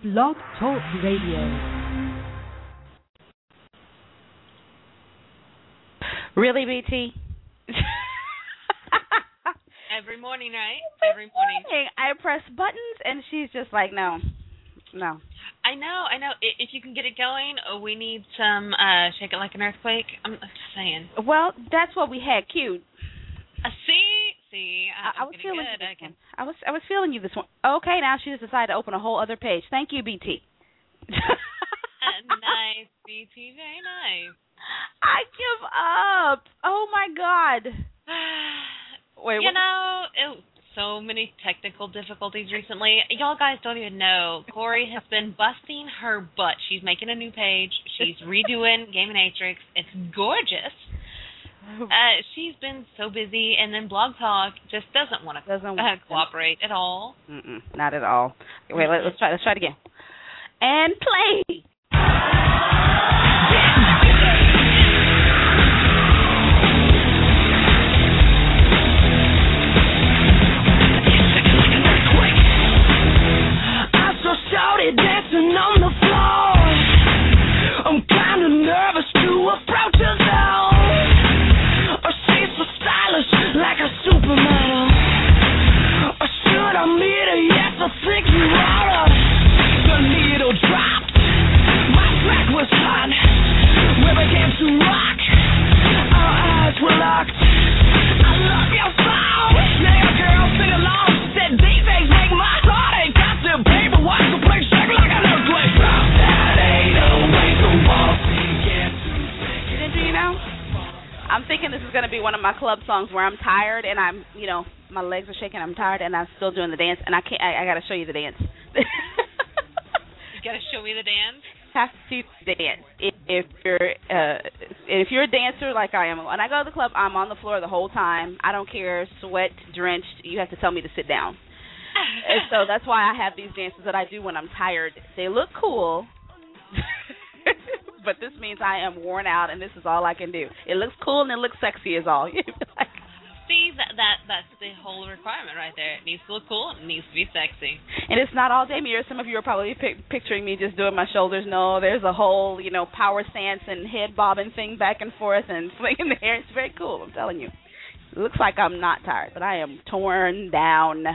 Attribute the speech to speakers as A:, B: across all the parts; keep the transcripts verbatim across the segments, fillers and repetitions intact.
A: Blog Talk Radio.
B: Really, B T?
C: Every morning, right? Every morning.
B: I press buttons, and she's just like, no, no.
C: I know, I know. I- If you can get it going, oh, we need some uh, Shake It Like an Earthquake. I'm just saying.
B: Well, that's what we had queued.
C: Uh, see? See? I,
B: I, I was feeling
C: good.
B: you this
C: I can...
B: one. I was, I was feeling you this one. Okay, now she just decided to open a whole other page. Thank you, B T.
C: uh, nice, B T. Very nice.
B: I give up. Oh, my God. Wait,
C: you
B: what?
C: know, it, so many technical difficulties recently. Y'all guys don't even know. Corey has been busting her butt. She's making a new page. She's redoing Gaminatrix. It's gorgeous. Uh, she's been so busy, and then Blog Talk just doesn't want to
B: Doesn't
C: uh, cooperate at all.
B: Mm-mm, not at all. Wait, let, let's try. Let's try it again. And play.
D: Dancing on the floor, I'm kinda nervous to approach her though. Or she's so stylish, like a supermodel. Or should I meet her? Yes, I think you oughta. The needle dropped, my track was hot. We began to rock, our eyes were locked. I love your song, yeah, girl, sing along. She said these things make my heart ache. Got the paper, watch the play.
B: I'm thinking this is going to be one of my club songs where I'm tired and I'm, you know, my legs are shaking. I'm tired and I'm still doing the dance, and I can't. I, I got to show you the dance.
C: You got to show me the dance.
B: Have to dance if, if you're uh, if you're a dancer like I am. When I go to the club, I'm on the floor the whole time. I don't care, sweat drenched. You have to tell me to sit down. And so that's why I have these dances that I do when I'm tired. They look cool. But this means I am worn out, and this is all I can do. It looks cool and it looks sexy is all. Like,
C: see, that that that's the whole requirement right there. It needs to look cool and it needs to be sexy.
B: And it's not all day mirrors. Some of you are probably pic- picturing me just doing my shoulders. No, there's a whole, you know, power stance and head bobbing thing back and forth and swinging the hair. It's very cool, I'm telling you. It looks like I'm not tired, but I am torn down.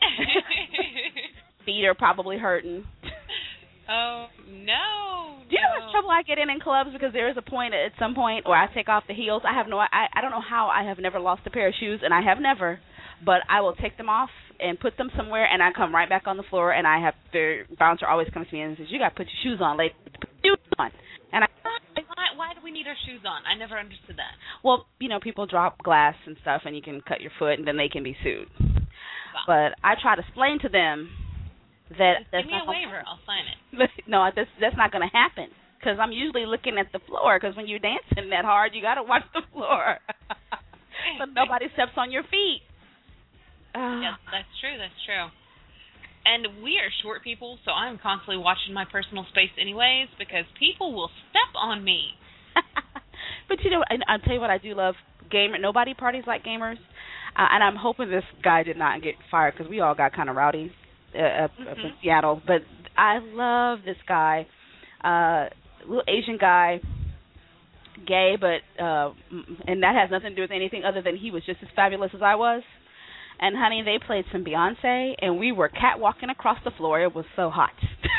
B: Feet are probably hurting.
C: Oh, no.
B: Do you know how much trouble I get in in clubs? Because there is a point at some point where I take off the heels. I have no, I, I don't know how I have never lost a pair of shoes, and I have never. But I will take them off and put them somewhere, and I come right back on the floor, and I have, the bouncer always comes to me and says, you got to put your shoes on, lady. Put your shoes on. And I,
C: why, why do we need our shoes on? I never understood that.
B: Well, you know, people drop glass and stuff, and you can cut your foot, and then they can be sued. Wow. But I try to explain to them that
C: Just
B: that's
C: give me
B: not
C: a waiver. I'll sign it.
B: No, that's that's not going to happen because I'm usually looking at the floor. Because when you're dancing that hard, you got to watch the floor, so nobody steps on your feet.
C: Yes, that's true. That's true. And we are short people, so I'm constantly watching my personal space, anyways, because people will step on me.
B: But you know, and I'll tell you what I do love: gamer. Nobody parties like gamers, uh, and I'm hoping this guy did not get fired because we all got kind of rowdy. Uh, up,
C: mm-hmm.
B: up in Seattle, but I love this guy, uh, little Asian guy, gay, but uh, and that has nothing to do with anything other than he was just as fabulous as I was. And honey, they played some Beyonce, and we were catwalking across the floor. It was so hot.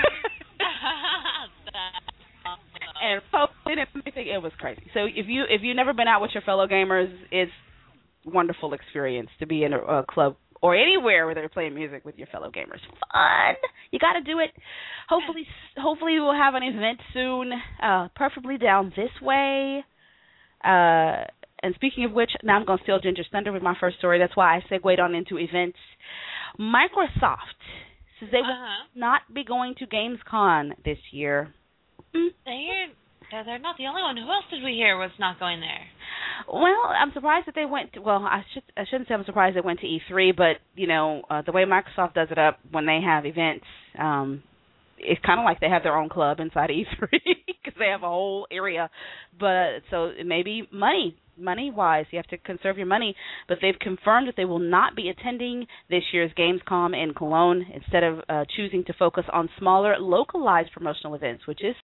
B: And posting and everything, it was crazy. So if you if you've never been out with your fellow gamers, it's a wonderful experience to be in a, a club or anywhere where they're playing music with your fellow gamers. Fun. You got to do it. Hopefully, hopefully we'll have an event soon, uh, preferably down this way. Uh, and speaking of which, now I'm going to steal Ginger's thunder with my first story. That's why I segued on into events. Microsoft says they
C: uh-huh.
B: will not be going to Gamescom this year.
C: They're, they're not the only one. Who else did we hear was not going there?
B: Well, I'm surprised that they went to, well, I, should, I shouldn't say I'm surprised they went to E three, but, you know, uh, the way Microsoft does it up when they have events, um, it's kind of like they have their own club inside E three because they have a whole area. But so maybe money, money-wise, you have to conserve your money. But they've confirmed that they will not be attending this year's Gamescom in Cologne, instead of uh, choosing to focus on smaller, localized promotional events, which is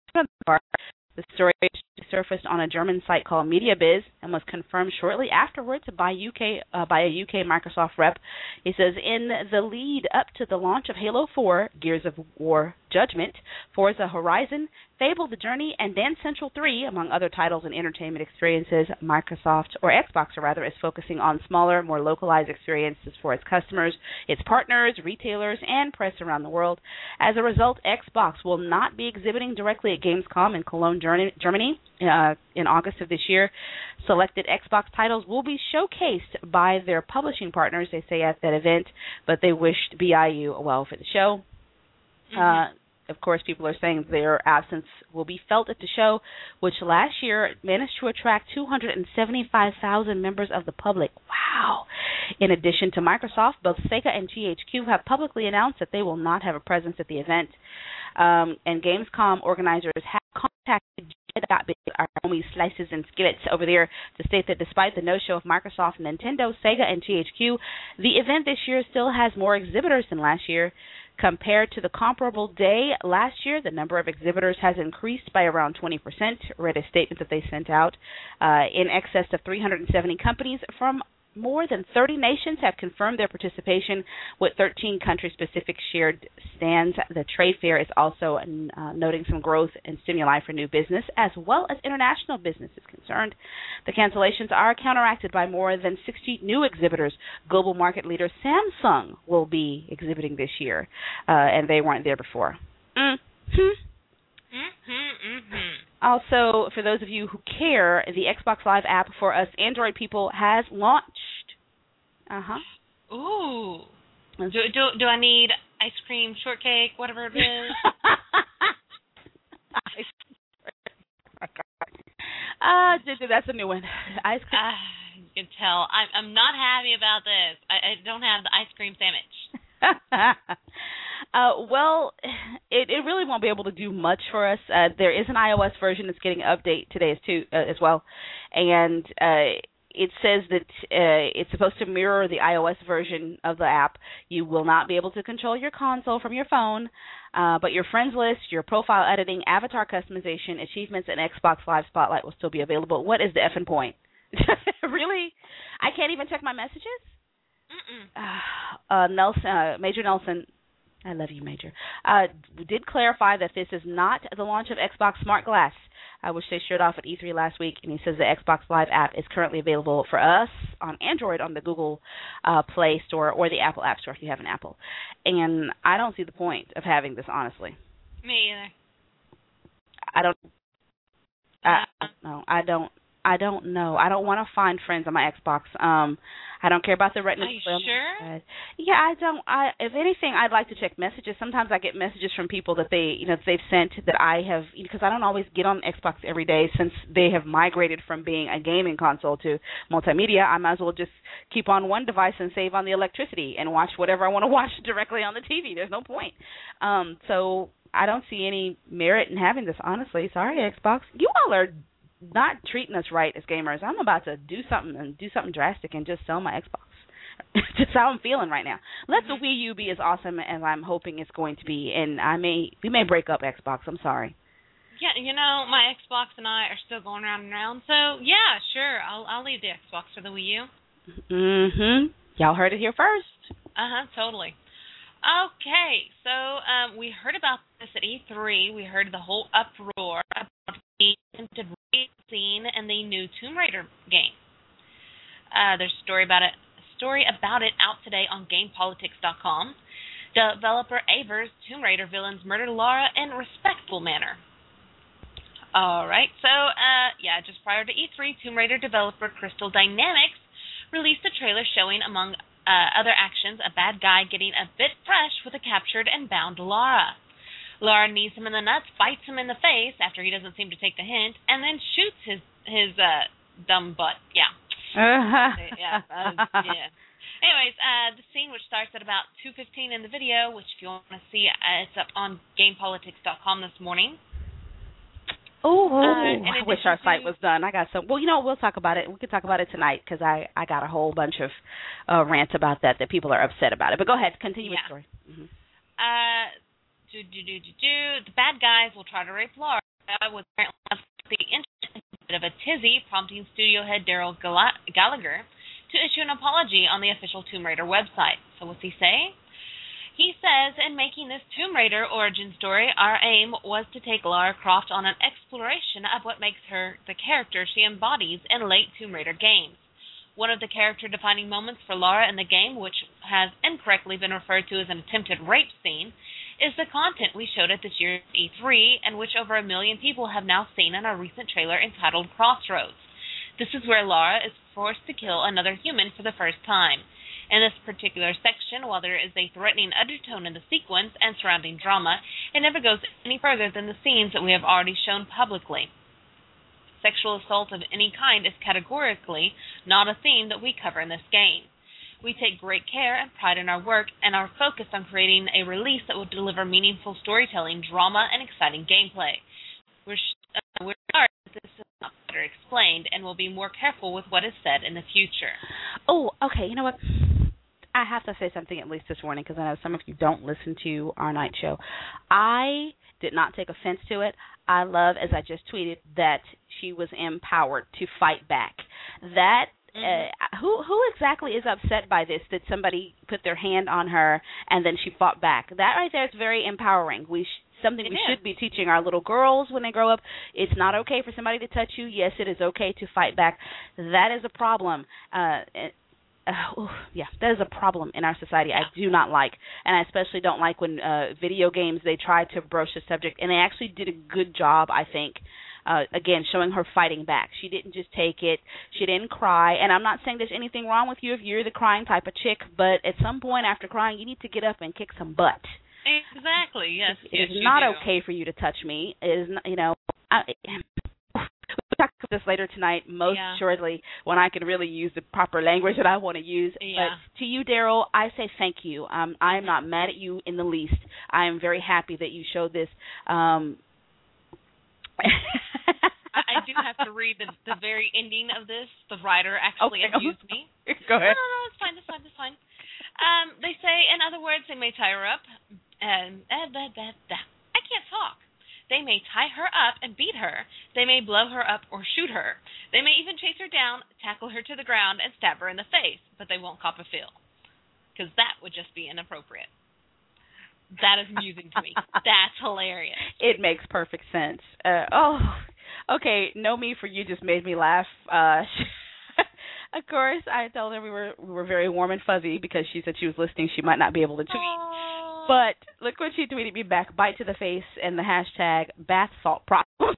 B: the story surfaced on a German site called MediaBiz and was confirmed shortly afterwards by U K uh, by a U K Microsoft rep. He says, in the lead up to the launch of Halo four, Gears of War Judgment, Forza Horizon, Fable The Journey, and Dance Central three, among other titles and entertainment experiences, Microsoft, or Xbox rather, is focusing on smaller, more localized experiences for its customers, its partners, retailers, and press around the world. As a result, Xbox will not be exhibiting directly at Gamescom in Cologne, Germany, uh, in August of this year. Selected Xbox titles will be showcased by their publishing partners, they say, at that event, but they wished B I U well for the show. Mm-hmm. Uh, Of course, people are saying their absence will be felt at the show, which last year managed to attract two hundred seventy-five thousand members of the public. Wow. In addition to Microsoft, both Sega and G H Q have publicly announced that they will not have a presence at the event. Um, and Gamescom organizers have contacted our homies Slices and Skillets over there to state that despite the no-show of Microsoft, Nintendo, Sega, and G H Q, the event this year still has more exhibitors than last year. Compared to the comparable day last year, the number of exhibitors has increased by around twenty percent, read a statement that they sent out. Uh, in excess of three hundred seventy companies from more than thirty nations have confirmed their participation, with thirteen country-specific shared stands. The trade fair is also uh, noting some growth and stimuli for new business, as well as international business is concerned. The cancellations are counteracted by more than sixty new exhibitors. Global market leader Samsung will be exhibiting this year, uh, and they weren't there before. Mm-hmm.
C: Mm-hmm, mm-hmm.
B: Also, for those of you who care, the Xbox Live app for us Android people has launched. Uh-huh.
C: Ooh. Do, do, do I need ice cream, shortcake, whatever it is?
B: uh, that's a new one. Ice cream.
C: Uh, you can tell. I'm, I'm not happy about this. I, I don't have the ice cream sandwich.
B: Uh, well, it, it really won't be able to do much for us. Uh, there is an iOS version that's getting an update today as, too, uh, as well, and uh, it says that uh, it's supposed to mirror the iOS version of the app. You will not be able to control your console from your phone, uh, but your friends list, your profile editing, avatar customization, achievements, and Xbox Live Spotlight will still be available. What is the effing point? Really? I can't even check my messages? Mm-mm. Uh, uh, Nelson, uh, Major Nelson, I love you, Major, uh, did clarify that this is not the launch of Xbox Smart Glass, uh, which they showed off at E three last week, and he says the Xbox Live app is currently available for us on Android on the Google uh, Play Store or the Apple App Store if you have an Apple. And I don't see the point of having this, honestly.
C: Me either.
B: I don't. I don't know. I don't. I don't know. I don't want to find friends on my Xbox. Um, I don't care about the retina.
C: Are you sure?
B: Yeah, I don't. I, if anything, I'd like to check messages. Sometimes I get messages from people that they, you know, they've sent that I have, because I don't always get on Xbox every day since they have migrated from being a gaming console to multimedia. I might as well just keep on one device and save on the electricity and watch whatever I want to watch directly on the T V. There's no point. Um, so I don't see any merit in having this, honestly. Sorry, Xbox. You all are not treating us right as gamers. I'm about to do something and do something drastic and just sell my Xbox. Just how I'm feeling right now. Let the Wii U be as awesome as I'm hoping it's going to be, and I may we may break up Xbox. I'm sorry.
C: Yeah, you know, my Xbox and I are still going round and round. So yeah, sure, I'll I'll leave the Xbox for the Wii U.
B: Mhm. Y'all heard it here first.
C: Uh huh. Totally. Okay, so um, we heard about this at E three. We heard the whole uproar about the attempted raid scene in the new Tomb Raider game. Uh, there's a story about it. A story about it out today on Game Politics dot com. Developer Avers Tomb Raider villains murder Lara in respectful manner. All right, so uh, yeah, just prior to E three, Tomb Raider developer Crystal Dynamics released a trailer showing, among uh, other actions, a bad guy getting a bit fresh with a captured and bound Lara. Lara knees him in the nuts, bites him in the face after he doesn't seem to take the hint, and then shoots his his uh, dumb butt. Yeah.
B: Uh-huh.
C: yeah, uh, yeah. Anyways, uh, the scene, which starts at about two fifteen in the video, which if you want to see, uh, it's up on game politics dot com this morning.
B: Oh,
C: Uh,
B: I wish our site was done. I got some. Well, you know, we'll talk about it. We can talk about it tonight because I, I got a whole bunch of uh, rants about that that people are upset about it. But go ahead, continue
C: Yeah.
B: with the story. Mm-hmm.
C: Uh, do, do, do, do, do. The bad guys will try to rape Laura with apparently the internet bit of a tizzy, prompting studio head Daryl Galla- Gallagher to issue an apology on the official Tomb Raider website. So what's he say? He says, in making this Tomb Raider origin story, our aim was to take Lara Croft on an exploration of what makes her the character she embodies in late Tomb Raider games. One of the character-defining moments for Lara in the game, which has incorrectly been referred to as an attempted rape scene, is the content we showed at this year's E three, and which over a million people have now seen in our recent trailer entitled Crossroads. This is where Lara is forced to kill another human for the first time. In this particular section, while there is a threatening undertone in the sequence and surrounding drama, it never goes any further than the scenes that we have already shown publicly. Sexual assault of any kind is categorically not a theme that we cover in this game. We take great care and pride in our work and are focused on creating a release that will deliver meaningful storytelling, drama, and exciting gameplay. We're, uh, we're sorry that this is not better explained and will be more careful with what is said in the future.
B: Oh, okay. You know what? I have to say something at least this morning because I know some of you don't listen to our night show. I did not take offense to it. I love, as I just tweeted, that she was empowered to fight back. That uh, who who exactly is upset by this? That somebody put their hand on her and then she fought back. That right there is very empowering. We sh- something
C: It
B: we
C: is.
B: should be teaching our little girls when they grow up. It's not okay for somebody to touch you. Yes, it is okay to fight back. That is a problem. Uh, Uh, yeah, that is a problem in our society I do not like, and I especially don't like when uh, video games, they try to broach the subject, and they actually did a good job, I think, uh, again, showing her fighting back. She didn't just take it. She didn't cry, and I'm not saying there's anything wrong with you if you're the crying type of chick, but at some point after crying, you need to get up and kick some butt.
C: Exactly, yes,
B: It
C: yes,
B: is
C: you
B: not
C: do.
B: okay for you to touch me. It is not, you know, I, we'll talk about this later tonight, most
C: Yeah.
B: assuredly, when I can really use the proper language that I want to use.
C: Yeah.
B: But to you, Daryl, I say thank you. Um, I am not mad at you in the least. I am very happy that you showed this. Um,
C: I, I do have to read the, the very ending of this. The writer actually
B: Okay.
C: abused me.
B: Go ahead.
C: No, no, no, it's fine, it's fine, it's fine. Um, they say, in other words, they may tie her up. Um, uh, blah, blah, blah. I can't talk. They may tie her up and beat her. They may blow her up or shoot her. They may even chase her down, tackle her to the ground, and stab her in the face, but they won't cop a feel. Because that would just be inappropriate. That is amusing to me. That's hilarious.
B: It makes perfect sense. Uh, oh, okay. No Me for You just made me laugh. Uh, of course, I told her we were we were very warm and fuzzy because she said she was listening. She might not be able to tweet.
C: Aww.
B: But look what she tweeted me back. Bite to the face and the hashtag bath salt problems.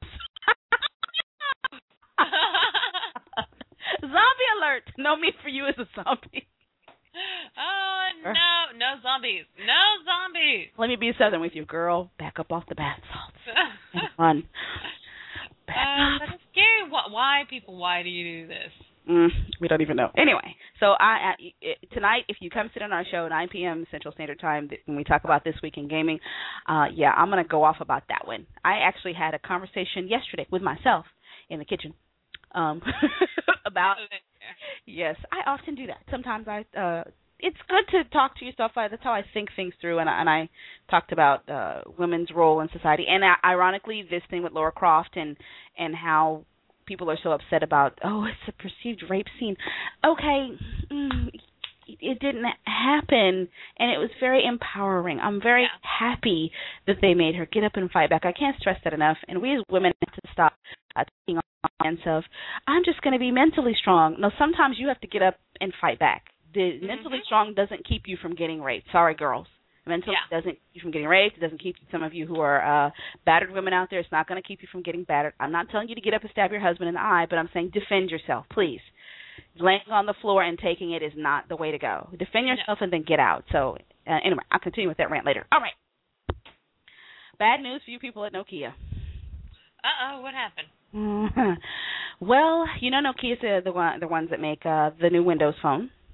B: Zombie alert. No Me for You is a zombie.
C: Oh, no. No zombies. No zombies.
B: Let me be southern with you, girl. Back up off the bath salts. And run. Back
C: Uh,
B: up.
C: that is scary. Why, why, people, why do you do this?
B: Mm, we don't even know. Anyway, so I, I tonight, if you come sit on our show, nine p.m. Central Standard Time, when we talk about This Week in Gaming, uh, yeah, I'm going to go off about that one. I actually had a conversation yesterday with myself in the kitchen um, about, yes, I often do that. Sometimes I, uh, it's good to talk to yourself. I, that's how I think things through, and, I- and I talked about uh, women's role in society. And uh, ironically, this thing with Lara Croft and, and how people are so upset about, oh, it's a perceived rape scene. Okay, mm, it didn't happen, and it was very empowering. I'm very
C: Yeah.
B: happy that they made her get up and fight back. I can't stress that enough, and we as women have to stop uh, taking on the sense of, I'm just going to be mentally strong. No, sometimes you have to get up and fight back. The
C: Mm-hmm.
B: mentally strong doesn't keep you from getting raped. Sorry, girls. Mentally
C: Yeah.
B: doesn't keep you from getting raped. It doesn't keep some of you who are uh, battered women out there. It's not going to keep you from getting battered. I'm not telling you to get up and stab your husband in the eye, but I'm saying defend yourself, please. Laying on the floor and taking it is not the way to go. Defend yourself and then get out. So uh, anyway, I'll continue with that rant later. All right. Bad news for you people at Nokia.
C: Uh-oh, what happened?
B: Well, you know Nokia's the the, one, the ones that make uh, the new Windows phone.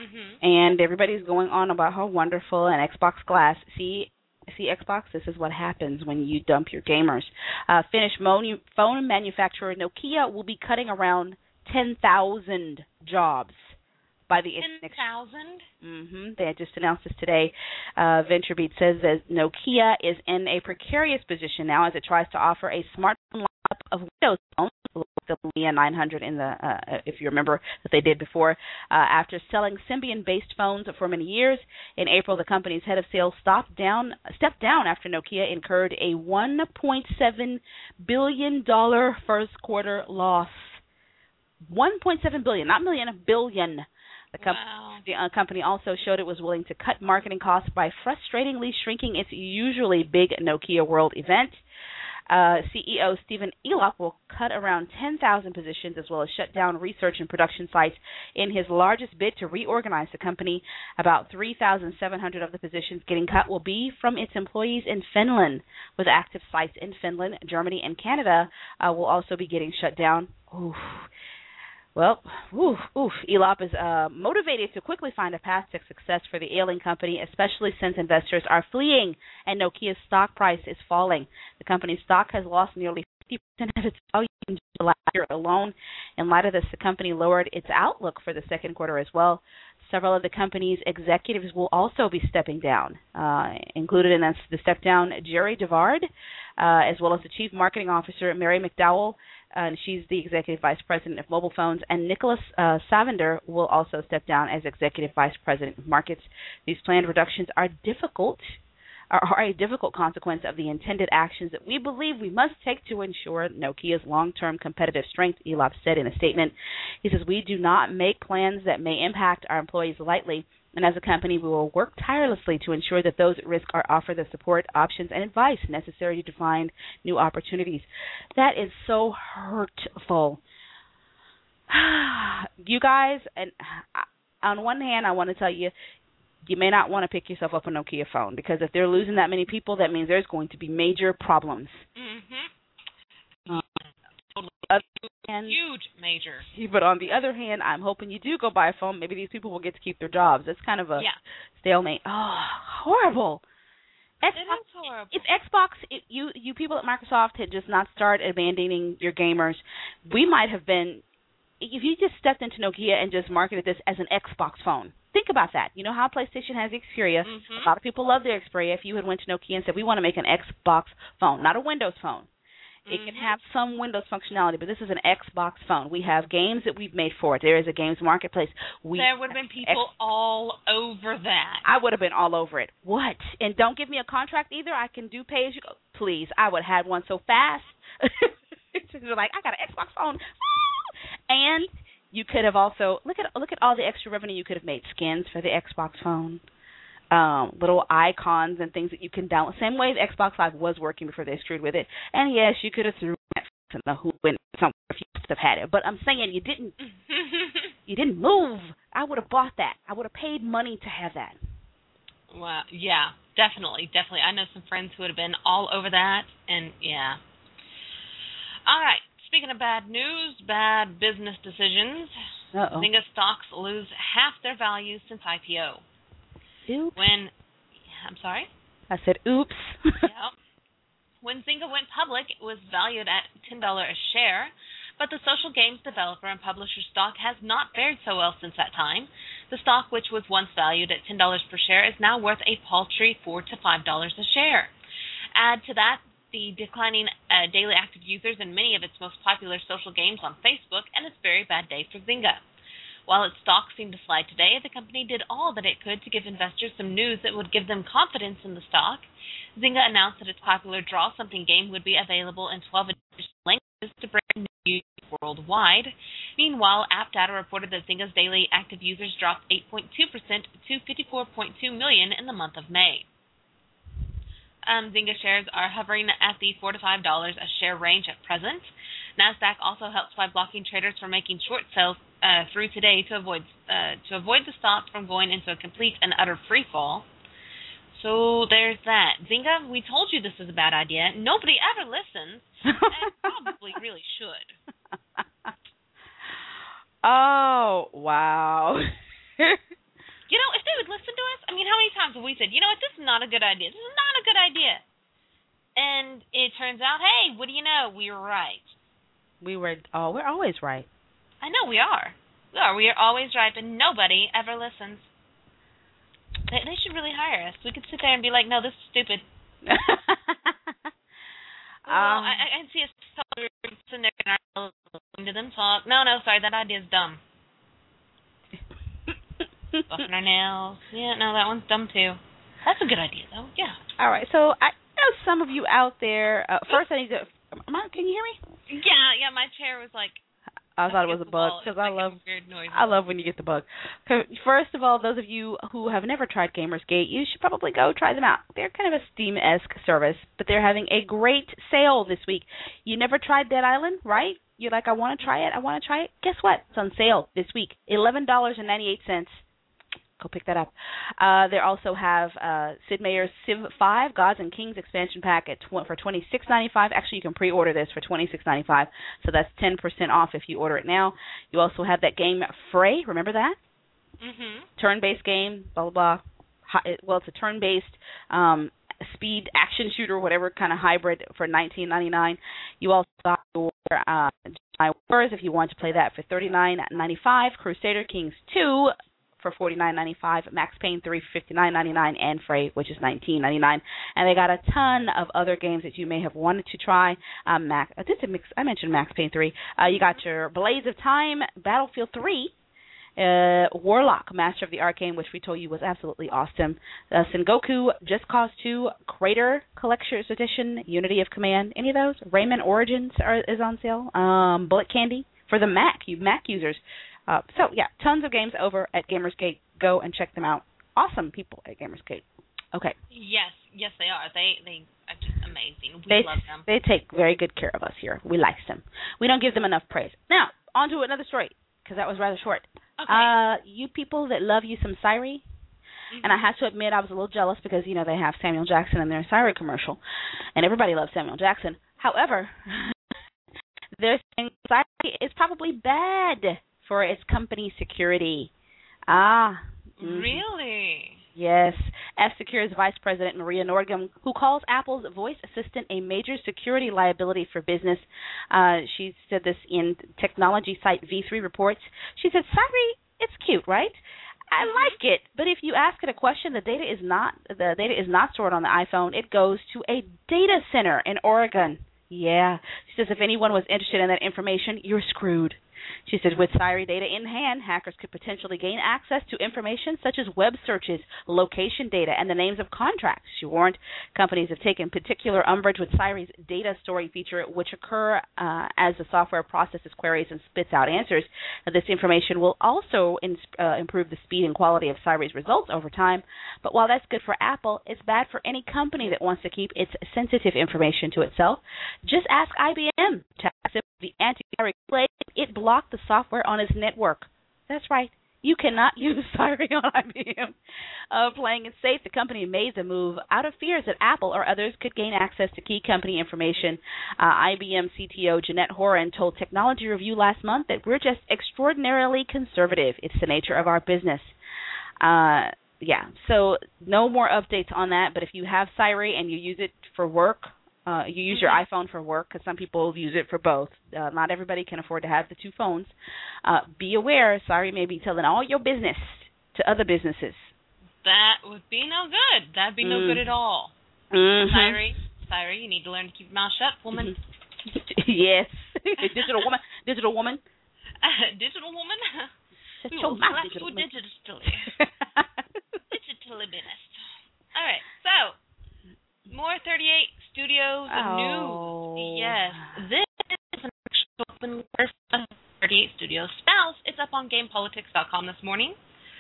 C: Mm-hmm.
B: And everybody's going on about how wonderful and Xbox Glass. See, see Xbox, this is what happens when you dump your gamers. Uh, Finnish mo- phone manufacturer Nokia will be cutting around ten thousand jobs by the end of next year.
C: ten thousand?
B: Mm-hmm. They had just announced this today. Uh, VentureBeat says that Nokia is in a precarious position now as it tries to offer a smartphone lineup of Windows phones, like the Lumia nine hundred in the, uh, if you remember that they did before. Uh, after selling Symbian-based phones for many years, in April the company's head of sales stopped down, stepped down after Nokia incurred a one point seven billion dollars first quarter loss. one point seven billion dollars, not million, a billion. The, com-
C: wow.
B: the uh, company also showed it was willing to cut marketing costs by frustratingly shrinking its usually big Nokia World event. Uh, C E O Stephen Elop will cut around ten thousand positions as well as shut down research and production sites in his largest bid to reorganize the company. About three thousand seven hundred of the positions getting cut will be from its employees in Finland, with active sites in Finland, Germany, and Canada uh, will also be getting shut down. Oof. Well, oof, oof. Elop is uh, motivated to quickly find a path to success for the ailing company, especially since investors are fleeing and Nokia's stock price is falling. The company's stock has lost nearly fifty percent of its value in the last year alone. In light of this, the company lowered its outlook for the second quarter as well. Several of the company's executives will also be stepping down. Uh, included in this, the step down, Jerry Devard, uh, as well as the chief marketing officer, Mary McDowell, and she's the executive vice president of mobile phones, and Nicholas uh, Savander will also step down as executive vice president of markets. These planned reductions are difficult, are, are a difficult consequence of the intended actions that we believe we must take to ensure Nokia's long-term competitive strength, Elop said in a statement. He says, we do not make plans that may impact our employees lightly, and as a company, we will work tirelessly to ensure that those at risk are offered the support, options, and advice necessary to find new opportunities. That is so hurtful. You guys, and on one hand, I want to tell you, you may not want to pick yourself up a Nokia phone, because if they're losing that many people, that means there's going to be major problems.
C: Mm-hmm.
B: Uh,
C: Totally.
B: And,
C: huge, major.
B: But on the other hand, I'm hoping you do go buy a phone. Maybe these people will get to keep their jobs. It's kind of a
C: yeah.
B: stalemate. Oh, horrible. Xbox,
C: it is horrible.
B: If Xbox, if you you people at Microsoft had just not started abandoning your gamers, we might have been, if you just stepped into Nokia and just marketed this as an Xbox phone. Think about that. You know how PlayStation has the Xperia.
C: Mm-hmm.
B: A lot of people love their Xperia. If you had went to Nokia and said, we want to make an Xbox phone, not a Windows phone. It
C: mm-hmm.
B: can have some Windows functionality, but this is an Xbox phone. We have games that we've made for it. There is a games marketplace. We
C: there would have been people X- all over that.
B: I would have been all over it. What? And don't give me a contract either. I can do pay as you go. Please. I would have had one so fast. You're like, I got an Xbox phone. And you could have also, look at look at all the extra revenue you could have made. Skins for the Xbox phone. Um, little icons and things that you can download. Same way the Xbox Live was working before they screwed with it. And yes, you could have threw Netflix and the who went somewhere if you must have had it. But I'm saying you didn't. You didn't move. I would have bought that. I would have paid money to have that.
C: Wow. Yeah. Definitely. Definitely. I know some friends who would have been all over that, and yeah. All right. Speaking of bad news, bad business decisions.
B: Uh-oh.
C: Zynga stocks lose half their value since I P O.
B: Oops.
C: When, I'm sorry?
B: I said, oops.
C: Yeah. When Zynga went public, it was valued at ten dollars a share, but the social games developer and publisher stock has not fared so well since that time. The stock, which was once valued at ten dollars per share, is now worth a paltry four to five dollars a share. Add to that the declining uh, daily active users in many of its most popular social games on Facebook, and it's a very bad day for Zynga. While its stock seemed to slide today, the company did all that it could to give investors some news that would give them confidence in the stock. Zynga announced that its popular Draw Something game would be available in twelve additional languages to bring new users worldwide. Meanwhile, AppData reported that Zynga's daily active users dropped eight point two percent to fifty-four point two million in the month of May. Um, Zynga shares are hovering at the four to five dollars a share range at present. NASDAQ also helps by blocking traders from making short sales uh, through today to avoid uh, to avoid the stock from going into a complete and utter free fall. So there's that. Zynga, we told you this is a bad idea. Nobody ever listens, and probably really should.
B: Oh, wow.
C: You know, if they would listen to us, I mean, how many times have we said, you know what, this is not a good idea. This is not a good idea. And it turns out, hey, what do you know? We were right.
B: We were, oh, we're always right.
C: I know, we are. We are. We are always right, but nobody ever listens. They, they should really hire us. We could sit there and be like, no, this is stupid. well,
B: um,
C: I, I can see us sitting there and listening to them talk. No, no, sorry, that idea's dumb. Buffing our nails. Yeah, no, that one's dumb too. That's a good idea, though. Yeah.
B: All right, so I know some of you out there. Uh, first, I need to. Am I, can you hear me?
C: Yeah, yeah. My chair was like.
B: I thought it was a bug because I love. I love when you get the bug. Okay, first of all, those of you who have never tried Gamersgate, you should probably go try them out. They're kind of a Steam-esque service, but they're having a great sale this week. You never tried Dead Island, right? You're like, I want to try it. I want to try it. Guess what? It's on sale this week. Eleven dollars and ninety-eight cents. Go pick that up. Uh, they also have uh, Sid Meier's Civ five Gods and Kings expansion pack at tw- for twenty-six ninety-five. Actually, you can pre-order this for twenty-six ninety-five, so that's ten percent off if you order it now. You also have that game Fray. Remember that?
C: Mm-hmm. Turn-based
B: game. Blah blah blah. Hi- well, it's a turn-based um, speed action shooter, whatever kind of hybrid, for nineteen ninety-nine. You also got your uh, Jedi Wars if you want to play that for thirty-nine ninety-five. Crusader Kings two. For forty-nine ninety-five, Max Payne three for fifty-nine ninety-nine, and Fray, which is nineteen ninety-nine. And they got a ton of other games that you may have wanted to try. Um, Max, I did mix. I mentioned Max Payne three. Uh, you got your Blades of Time, Battlefield three, uh, Warlock, Master of the Arcane, which we told you was absolutely awesome. Uh, Sengoku, Just Cause two, Crater Collector's Edition, Unity of Command. Any of those? Rayman Origins are, is on sale. Um, Bullet Candy for the Mac, you Mac users. Uh, so, yeah, tons of games over at Gamersgate. Go and check them out. Awesome people at Gamersgate. Okay.
C: Yes, yes, they are. They they are just amazing. We
B: they,
C: love them.
B: They take very good care of us here. We like them. We don't give them enough praise. Now, on to another story, because that was rather short.
C: Okay.
B: Uh, you people that love you some Siri, mm-hmm. and I have to admit I was a little jealous because, you know, they have Samuel Jackson in their Siri commercial, and everybody loves Samuel Jackson. However, they're saying Siri is probably bad for its company security. Ah. Mm-hmm.
C: Really?
B: Yes. F-Secure's Vice President Maria Nordgum, who calls Apple's voice assistant a major security liability for business. Uh, she said this in technology site V three Reports. She said, Siri, it's cute, right? I like it, but if you ask it a question, the data is not the data is not stored on the iPhone. It goes to a data center in Oregon. Yeah. She says if anyone was interested in that information, you're screwed. She said with Siri data in hand, hackers could potentially gain access to information such as web searches, location data, and the names of contracts. She warned companies have taken particular umbrage with Siri's data storing feature, which occur uh, as the software processes queries and spits out answers. Now, this information will also in, uh, improve the speed and quality of Siri's results over time. But while that's good for Apple, it's bad for any company that wants to keep its sensitive information to itself. Just ask I B M to accept the anti-Siri play. It blocked the software on its network. That's right. You cannot use Siri on I B M. Uh, playing it safe, the company made the move out of fears that Apple or others could gain access to key company information. Uh, I B M C T O Jeanette Horan told Technology Review last month that we're just extraordinarily conservative. It's the nature of our business. Uh, yeah, so no more updates on that, but if you have Siri and you use it for work, Uh, you use your iPhone for work, because some people use it for both. Uh, not everybody can afford to have the two phones. Uh, be aware, Siri may be telling all your business to other businesses.
C: That would be no good. That'd be no
B: mm.
C: good at all.
B: Mm-hmm.
C: Siri, Siri, you need to learn to keep your mouth shut, woman.
B: Yes. Digital woman. Digital woman.
C: Uh, digital woman?
B: Shut your mouth, digital woman.
C: Digitally. Digitally business. All right, so more thirty-eight Studios
B: oh.
C: news. Yes, this is an actual open letter from thirty-eight Studios spouse. It's up on game politics dot com this morning.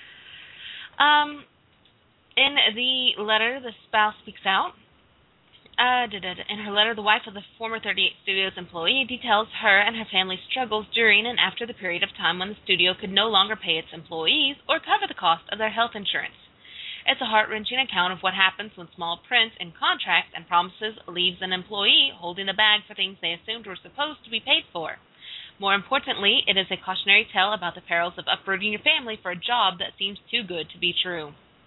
C: Um, in the letter, the spouse speaks out. Uh, da, da, da. In her letter, the wife of the former thirty-eight Studios employee details her and her family's struggles during and after the period of time when the studio could no longer pay its employees or cover the cost of their health insurance. It's a heart-wrenching account of what happens when small print in contracts and promises leaves an employee holding the bag for things they assumed were supposed to be paid for. More importantly, it is a cautionary tale about the perils of uprooting your family for a job that seems too good to be true.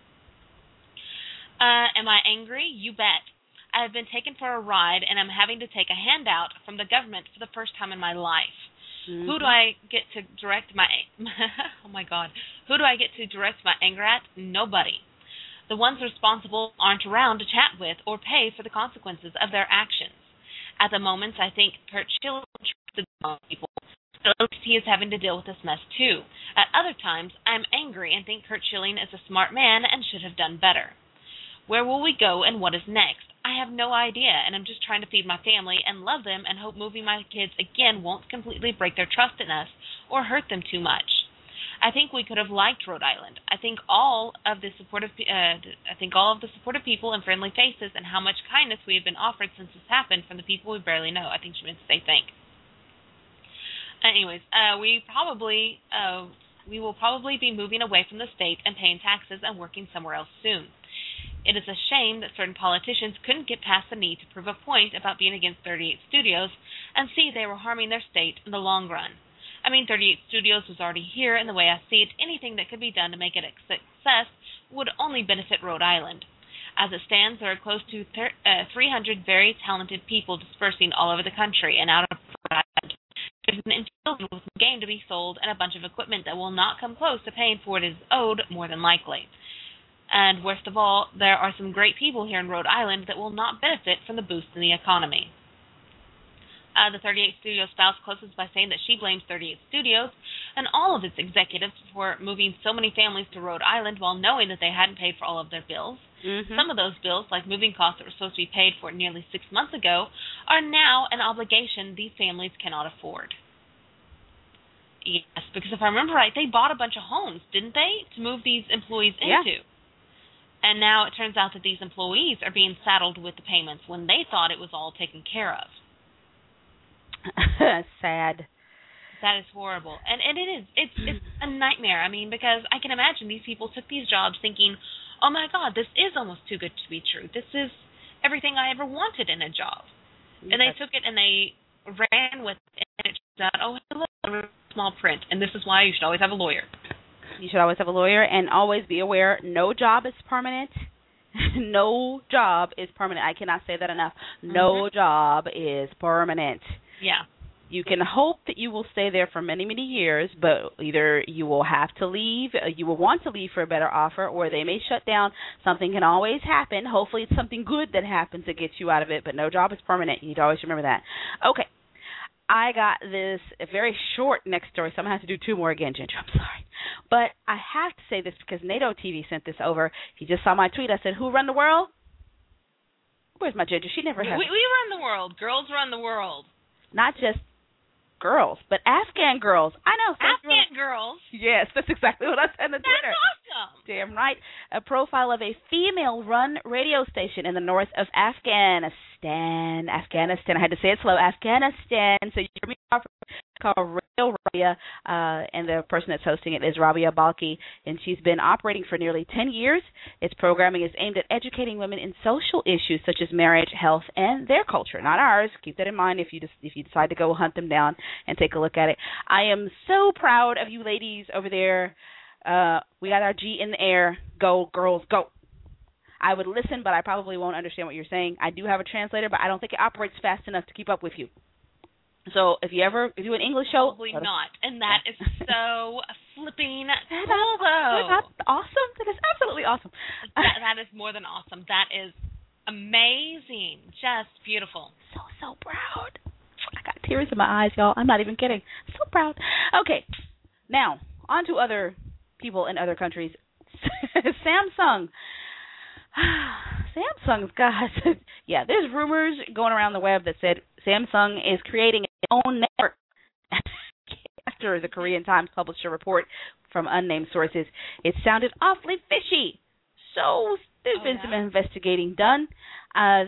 C: Uh, am I angry? You bet. I have been taken for a ride, and I'm having to take a handout from the government for the first time in my life. Mm-hmm. Who do I get to direct my oh my God? Who do I get to direct my anger at? Nobody. The ones responsible aren't around to chat with or pay for the consequences of their actions. At the moment, I think Curt Schilling trusted people. So he is having to deal with this mess too. At other times, I'm angry and think Curt Schilling is a smart man and should have done better. Where will we go and what is next? I have no idea, and I'm just trying to feed my family and love them and hope moving my kids again won't completely break their trust in us or hurt them too much. I think we could have liked Rhode Island. I think all of the supportive, uh, I think all of the supportive people and friendly faces and how much kindness we have been offered since this happened from the people we barely know. I think she meant to say thank. Anyways, uh, we probably, uh, we will probably be moving away from the state and paying taxes and working somewhere else soon. It is a shame that certain politicians couldn't get past the need to prove a point about being against thirty-eight Studios and see they were harming their state in the long run. I mean, thirty-eight Studios was already here, and the way I see it, anything that could be done to make it a success would only benefit Rhode Island. As it stands, there are close to thir- uh, three hundred very talented people dispersing all over the country and out of Rhode Island. There's an intelligent with the game to be sold and a bunch of equipment that will not come close to paying for what is owed, more than likely. And worst of all, there are some great people here in Rhode Island that will not benefit from the boost in the economy. Uh, the thirty-eight Studios spouse closes by saying that she blames thirty-eight Studios and all of its executives for moving so many families to Rhode Island while knowing that they hadn't paid for all of their bills. Mm-hmm. Some of those bills, like moving costs that were supposed to be paid for nearly six months ago, are now an obligation these families cannot afford. Yes, because if I remember right, they bought a bunch of homes, didn't they, to move these employees into?
B: Yeah.
C: And now it turns out that these employees are being saddled with the payments when they thought it was all taken care of.
B: Sad.
C: That is horrible. And and it is. It's it's a nightmare. I mean, because I can imagine these people took these jobs thinking, oh my God, this is almost too good to be true. This is everything I ever wanted in a job. Yes. And they took it and they ran with it, and it turns out, oh, hello, small print. And this is why you should always have a lawyer.
B: You should always have a lawyer, and always be aware, no job is permanent. No job is permanent. I cannot say that enough. No mm-hmm. job is permanent.
C: Yeah.
B: You can hope that you will stay there for many, many years, but either you will have to leave, you will want to leave for a better offer, or they may shut down. Something can always happen. Hopefully it's something good that happens that gets you out of it, but no job is permanent. You need to always remember that. Okay. I got this a very short next story, so I'm going to have to do two more again, Ginger. I'm sorry. But I have to say this because NATO T V sent this over. He just saw my tweet. I said, who run the world? Where's my Ginger? She never has.
C: We, we run the world. Girls run the world.
B: Not just girls, but Afghan girls. I know.
C: Afghan girls?
B: Yes, that's exactly what I said on Twitter.
C: That's awesome.
B: Damn right. A profile of a female-run radio station in the north of Afghanistan. Afghanistan. I had to say it slow. Afghanistan. So you hear me called Radio Rabia, uh, and the person that's hosting it is Rabia Balki, and she's been operating for nearly ten years. Its programming is aimed at educating women in social issues such as marriage, health, and their culture, not ours. Keep that in mind if you just, if you decide to go hunt them down and take a look at it. I am so proud of you ladies over there. Uh, we got our G in the air. Go, girls, go. I would listen, but I probably won't understand what you're saying. I do have a translator, but I don't think it operates fast enough to keep up with you. So if you ever do an English show...
C: Probably not. And that is so flipping cool,
B: though. That's awesome. That is absolutely awesome.
C: That, that is more than awesome. That is amazing. Just beautiful.
B: So, so proud. I got tears in my eyes, y'all. I'm not even kidding. So proud. Okay. Now, on to other people in other countries. Samsung. Samsung's got... yeah, there's rumors going around the web that said Samsung is creating its own network after the Korean Times published a report from unnamed sources. It sounded awfully fishy. So there's oh, been yeah. some investigating done. Uh,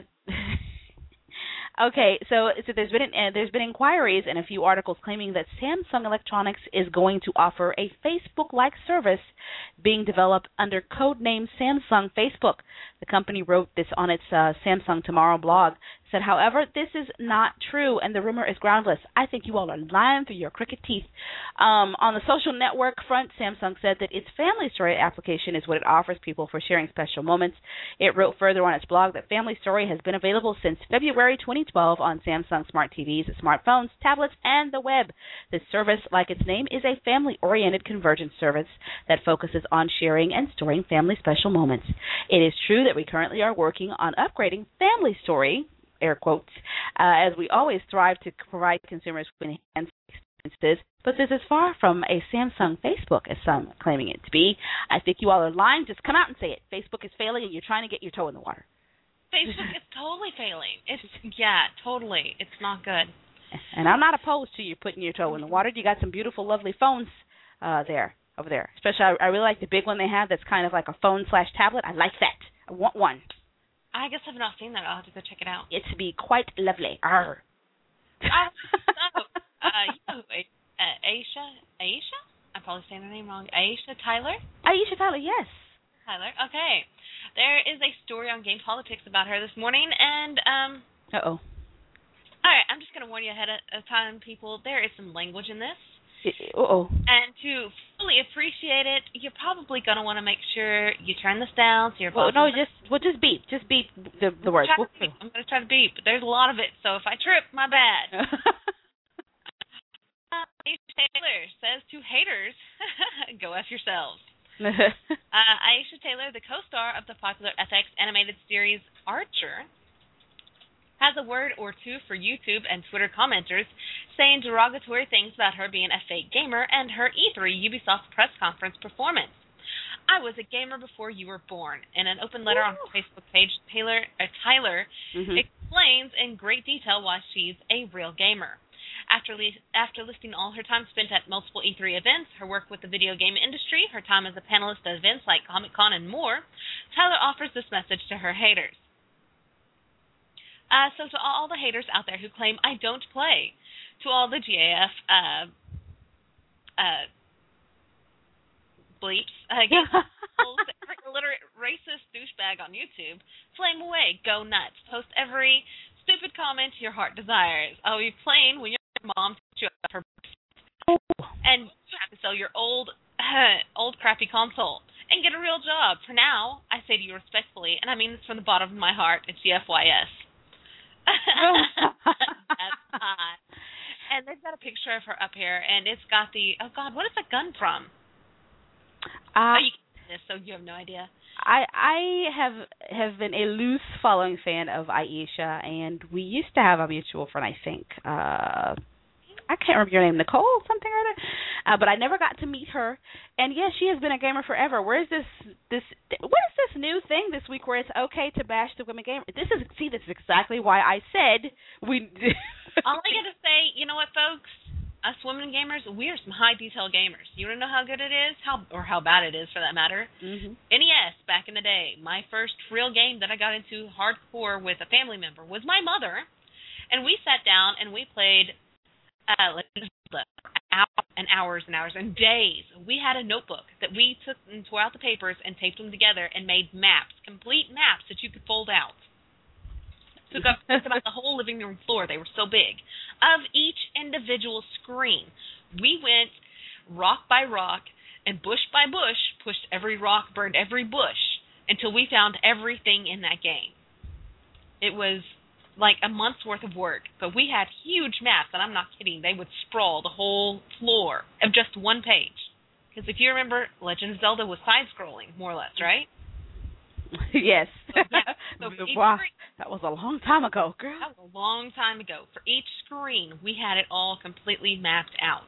B: okay, so, so there's been uh, there's been inquiries and a few articles claiming that Samsung Electronics is going to offer a Facebook-like service being developed under code name Samsung Facebook. The company wrote this on its uh, Samsung Tomorrow blog. said, however, this is not true, and the rumor is groundless. I think you all are lying through your crooked teeth. Um, on the social network front, Samsung said that its Family Story application is what it offers people for sharing special moments. It wrote further on its blog that Family Story has been available since February twenty twelve on Samsung smart T Vs, smartphones, tablets, and the web. This service, like its name, is a family-oriented convergence service that focuses on sharing and storing family special moments. It is true that we currently are working on upgrading Family Story, air quotes, uh, as we always strive to provide consumers with enhanced experiences, but this is far from a Samsung Facebook, as some are claiming it to be. I think you all are lying. Just come out and say it. Facebook is failing, and you're trying to get your toe in the water.
C: Facebook is totally failing. It's yeah, totally. It's not good.
B: And I'm not opposed to you putting your toe in the water. You got some beautiful, lovely phones uh, there, over there. Especially, I, I really like the big one they have that's kind of like a phone slash tablet. I like that. I want one.
C: I guess I've not seen that. I'll have to go check it out.
B: It's to be quite lovely. Arr.
C: Oh, so, uh, you know, uh, Aisha, Aisha? I'm probably saying her name wrong. Aisha Tyler?
B: Aisha Tyler, yes.
C: Tyler, okay. There is a story on Game Politics about her this morning, and, um...
B: Uh-oh.
C: All right, I'm just going to warn you ahead of time, people. There is some language in this.
B: Uh-oh.
C: And to fully appreciate it, you're probably going to want to make sure you turn this down. So you're
B: well, no, just well, just beep. Just beep the, the words.
C: I'm going to try to beep, but there's a lot of it, so if I trip, my bad. uh, Aisha Taylor says to haters, go F yourselves. uh, Aisha Taylor, the co-star of the popular F X animated series Archer, has a word or two for YouTube and Twitter commenters saying derogatory things about her being a fake gamer and her E three Ubisoft press conference performance. I was a gamer before you were born. In an open letter on her Facebook page, Taylor, uh, Tyler mm-hmm. explains in great detail why she's a real gamer. After, li- after listing all her time spent at multiple E three events, her work with the video game industry, her time as a panelist at events like Comic-Con and more, Tyler offers this message to her haters. Uh, so to all the haters out there who claim I don't play, to all the G A F uh, uh, bleeps, uh, illiterate racist douchebag on YouTube, flame away, go nuts, post every stupid comment your heart desires. I'll be playing when your mom takes you out her and you have to sell your old, uh, old crappy console and get a real job. For now, I say to you respectfully, and I mean this from the bottom of my heart, it's G F Y S. That's hot. And they've got a picture of her up here, and it's got the, oh, God, what is that gun from?
B: Uh,
C: oh, you can see this, so you have no idea.
B: I I have have been a loose following fan of Aisha, and we used to have a mutual friend, I think. Uh, I can't remember your name, Nicole, something or other. Uh, but I never got to meet her. And yes, she has been a gamer forever. Where is this? This what is this new thing this week where it's okay to bash the women gamer? This is see, this is exactly why I said we.
C: All I gotta say, you know what, folks? Us women gamers, we are some high detail gamers. You wanna know how good it is, how or how bad it is for that matter?
B: Mm-hmm. N
C: E S back in the day. My first real game that I got into hardcore with a family member was my mother, and we sat down and we played. Uh, like hours and hours and hours and days. We had a notebook that we took and tore out the papers and taped them together and made maps, complete maps that you could fold out. Took up took about the whole living room floor. They were so big. Of each individual screen, we went rock by rock and bush by bush, pushed every rock, burned every bush until we found everything in that game. It was like a month's worth of work, but we had huge maps, and I'm not kidding. They would sprawl the whole floor of just one page. Because if you remember, Legend of Zelda was side-scrolling, more or less, right?
B: Yes.
C: So, yeah. So
B: wow,
C: screen,
B: that was a long time ago, girl.
C: That was a long time ago. For each screen, we had it all completely mapped out.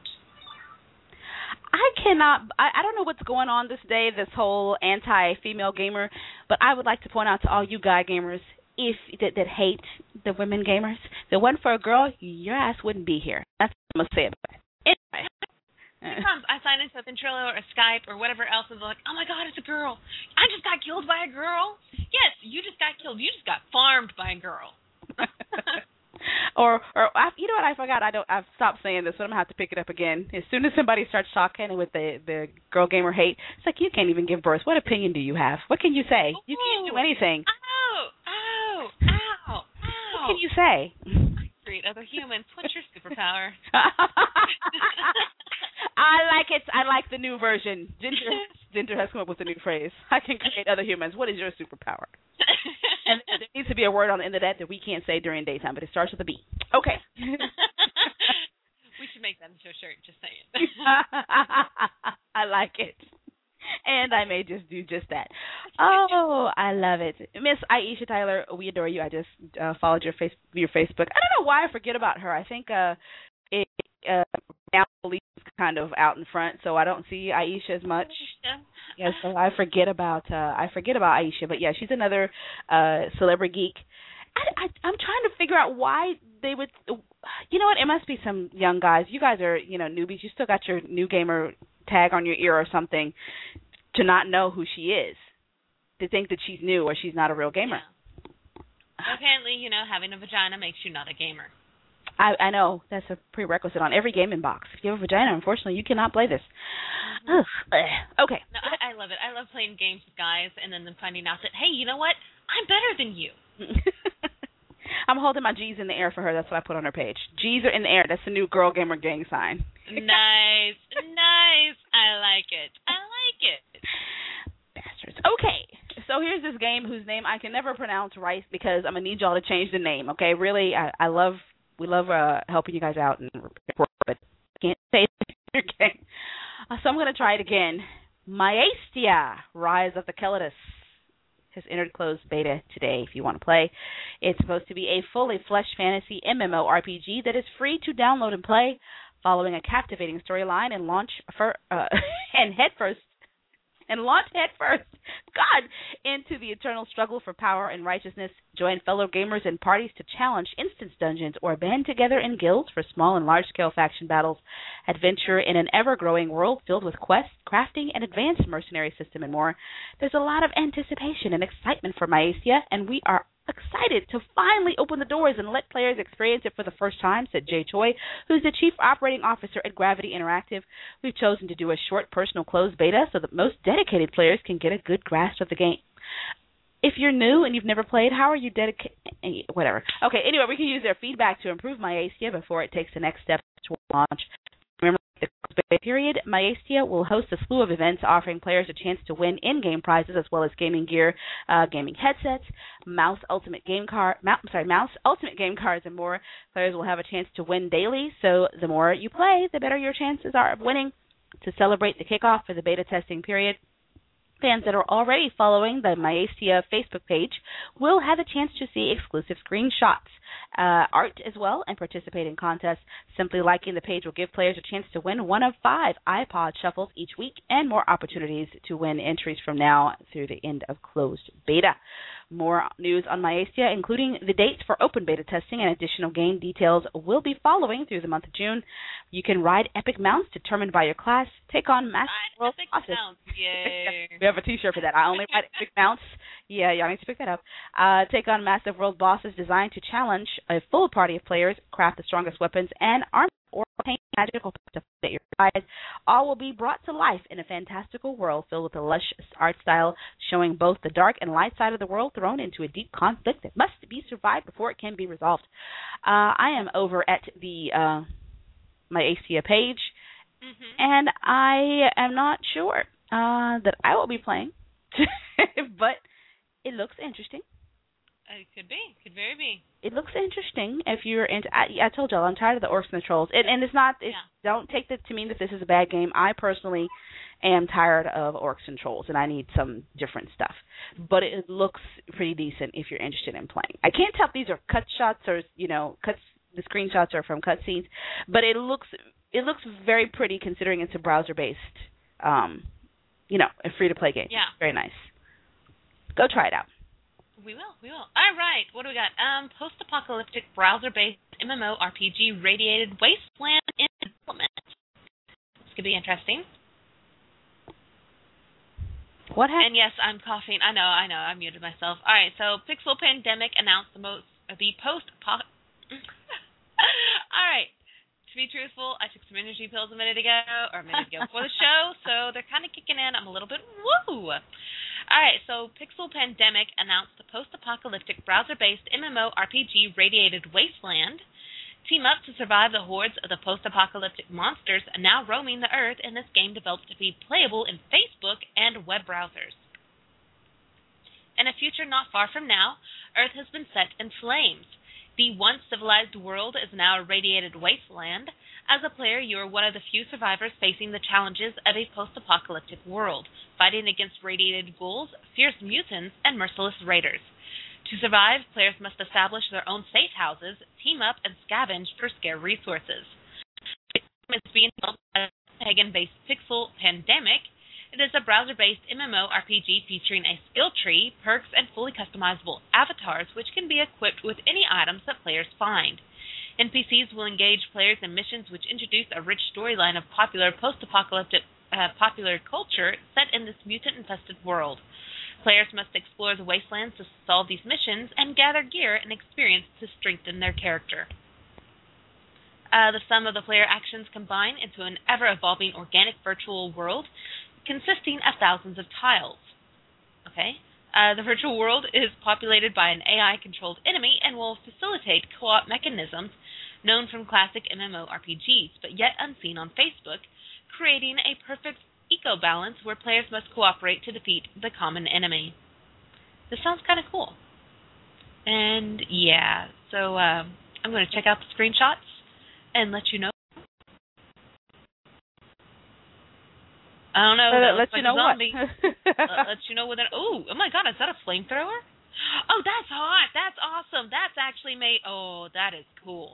B: I cannot, I, I don't know what's going on this day, this whole anti-female gamer, but I would like to point out to all you guy gamers, if that, that hate the women gamers, if it wasn't for a girl, your ass wouldn't be here. That's what I'm going to say about it. Anyway.
C: Sometimes I sign into a Ventrilo or a Skype or whatever else and they're like, oh my God, it's a girl. I just got killed by a girl. Yes, you just got killed. You just got farmed by a girl.
B: or, or you know what, I forgot. I don't, I've stopped saying this, but I'm going to have to pick it up again. As soon as somebody starts talking with the, the girl gamer hate, it's like, you can't even give birth. What opinion do you have? What can you say? You can't do anything.
C: Oh, oh, ow, ow.
B: You can you say?
C: Create other humans. What's your superpower?
B: I like it. I like the new version. Ginger, Ginger has come up with a new phrase. I can create other humans. What is your superpower? And there needs to be a word on the end of that that we can't say during daytime, but it starts with a B. Okay.
C: We should make that into a shirt, just saying.
B: I like it. And I may just do just that. Oh, I love it. Miss Aisha Tyler, we adore you. I just uh, followed your face your Facebook. I don't know why I forget about her. I think uh, it uh, now is kind of out in front, so I don't see Aisha as much. Yeah, so I forget about uh, I forget about Aisha. But yeah, she's another uh, celebrity geek. I, I, I'm trying to figure out why they would. You know what? It must be some young guys. You guys are, you know, newbies. You still got your new gamer tag on your ear or something to not know who she is, to think that she's new or she's not a real gamer.
C: Yeah. Apparently, you know, having a vagina makes you not a gamer.
B: I, I know. That's a prerequisite on every gaming box. If you have a vagina, unfortunately, you cannot play this. Mm-hmm. Okay.
C: No, I, I love it. I love playing games with guys and then them finding out that, hey, you know what? I'm better than you.
B: I'm holding my G's in the air for her. That's what I put on her page. G's are in the air. That's the new Girl Gamer Gang sign.
C: Nice. Nice. I like it. I like it.
B: Bastards. Okay. So here's this game whose name I can never pronounce right because I'm going to need y'all to change the name, okay? Really, I, I love, we love uh, helping you guys out, and but I can't say it again. Uh, so I'm going to try it again. Maestia, Rise of the Keletis, has entered closed beta today if you want to play. It's supposed to be a fully fleshed fantasy MMORPG that is free to download and play, following a captivating storyline and launch for uh, and head first and launch head first, God, into the eternal struggle for power and righteousness. Join fellow gamers and parties to challenge instance dungeons or band together in guilds for small and large-scale faction battles. Adventure in an ever-growing world filled with quests, crafting, an advanced mercenary system, and more. There's a lot of anticipation and excitement for Maestia, and we are excited to finally open the doors and let players experience it for the first time, said Jay Choi, who's the Chief Operating Officer at Gravity Interactive. We've chosen to do a short personal closed beta so that most dedicated players can get a good grasp of the game. If you're new and you've never played, how are you dedicated? Whatever. Okay, anyway, we can use their feedback to improve Maestia before it takes the next step toward launch. Remember, the closed period, Maestia will host a slew of events offering players a chance to win in-game prizes as well as gaming gear, uh, gaming headsets, mouse ultimate game card, mouse, sorry, mouse ultimate game cards, and more. Players will have a chance to win daily, so the more you play, the better your chances are of winning. To celebrate the kickoff for the beta testing period, fans that are already following the Maestia Facebook page will have a chance to see exclusive screenshots, uh, art as well, and participate in contests. Simply liking the page will give players a chance to win one of five iPod shuffles each week and more opportunities to win entries from now through the end of closed beta. More news on Maestia, including the dates for open beta testing and additional game details, will be following through the month of June. You can ride epic mounts determined by your class, take on massive world bosses.
C: Yay.
B: We have a T-shirt for that. I only ride epic mounts. Yeah, y'all need to pick that up. Uh, take on massive world bosses designed to challenge a full party of players, craft the strongest weapons and armor, or obtain magical to fit your eyes. All will be brought to life in a fantastical world filled with a lush art style, showing both the dark and light side of the world thrown into a deep conflict that must be survived before it can be resolved. Uh, I am over at the uh, Maestia page, mm-hmm. and I am not sure uh, that I will be playing, but it looks interesting.
C: It could be. Could very be.
B: It looks interesting if you're into... I, I told y'all, I'm tired of the orcs and the trolls. And, and it's not... It's, yeah. Don't take it to mean that this is a bad game. I personally am tired of orcs and trolls, and I need some different stuff. But it looks pretty decent if you're interested in playing. I can't tell if these are cut shots or, you know, cuts. The screenshots are from cutscenes. But it looks it looks very pretty considering it's a browser-based, um, you know, a free-to-play game.
C: Yeah.
B: Very nice. Go try it out.
C: We will, we will. All right, what do we got? Um, post-apocalyptic browser-based MMORPG Radiated Wasteland in development. This could be interesting.
B: What happened?
C: And yes, I'm coughing. I know, I know. I muted myself. All right, so Pixel Pandemic announced the most uh, the post-apoc. All right. To be truthful, I took some energy pills a minute ago, or a minute ago before the show, so they're kind of kicking in. I'm a little bit woo. All right, so Pixel Pandemic announced the post-apocalyptic browser-based MMORPG Radiated Wasteland. Team up to survive the hordes of the post-apocalyptic monsters now roaming the Earth in this game developed to be playable in Facebook and web browsers. In a future not far from now, Earth has been set in flames. The once civilized world is now a radiated wasteland. As a player, you are one of the few survivors facing the challenges of a post-apocalyptic world, fighting against radiated ghouls, fierce mutants, and merciless raiders. To survive, players must establish their own safe houses, team up, and scavenge for scarce resources. The game is being developed as a pagan-based pixel pandemic. It is a browser-based MMORPG featuring a skill tree, perks, and fully customizable avatars, which can be equipped with any items that players find. N P Cs will engage players in missions which introduce a rich storyline of popular post-apocalyptic uh, popular culture set in this mutant-infested world. Players must explore the wastelands to solve these missions and gather gear and experience to strengthen their character. Uh, the sum of the player actions combine into an ever-evolving organic virtual world consisting of thousands of tiles. Okay? Uh, the virtual world is populated by an A I-controlled enemy and will facilitate co-op mechanisms known from classic MMORPGs, but yet unseen on Facebook, creating a perfect eco-balance where players must cooperate to defeat the common enemy. This sounds kind of cool. And yeah, so uh, I'm going to check out the screenshots and let you know. I don't know.
B: Let, let
C: like
B: you know what?
C: uh, let you know what. Oh, oh my God! Is that a flamethrower? Oh, that's hot. That's awesome. That's actually made. Oh, that is cool.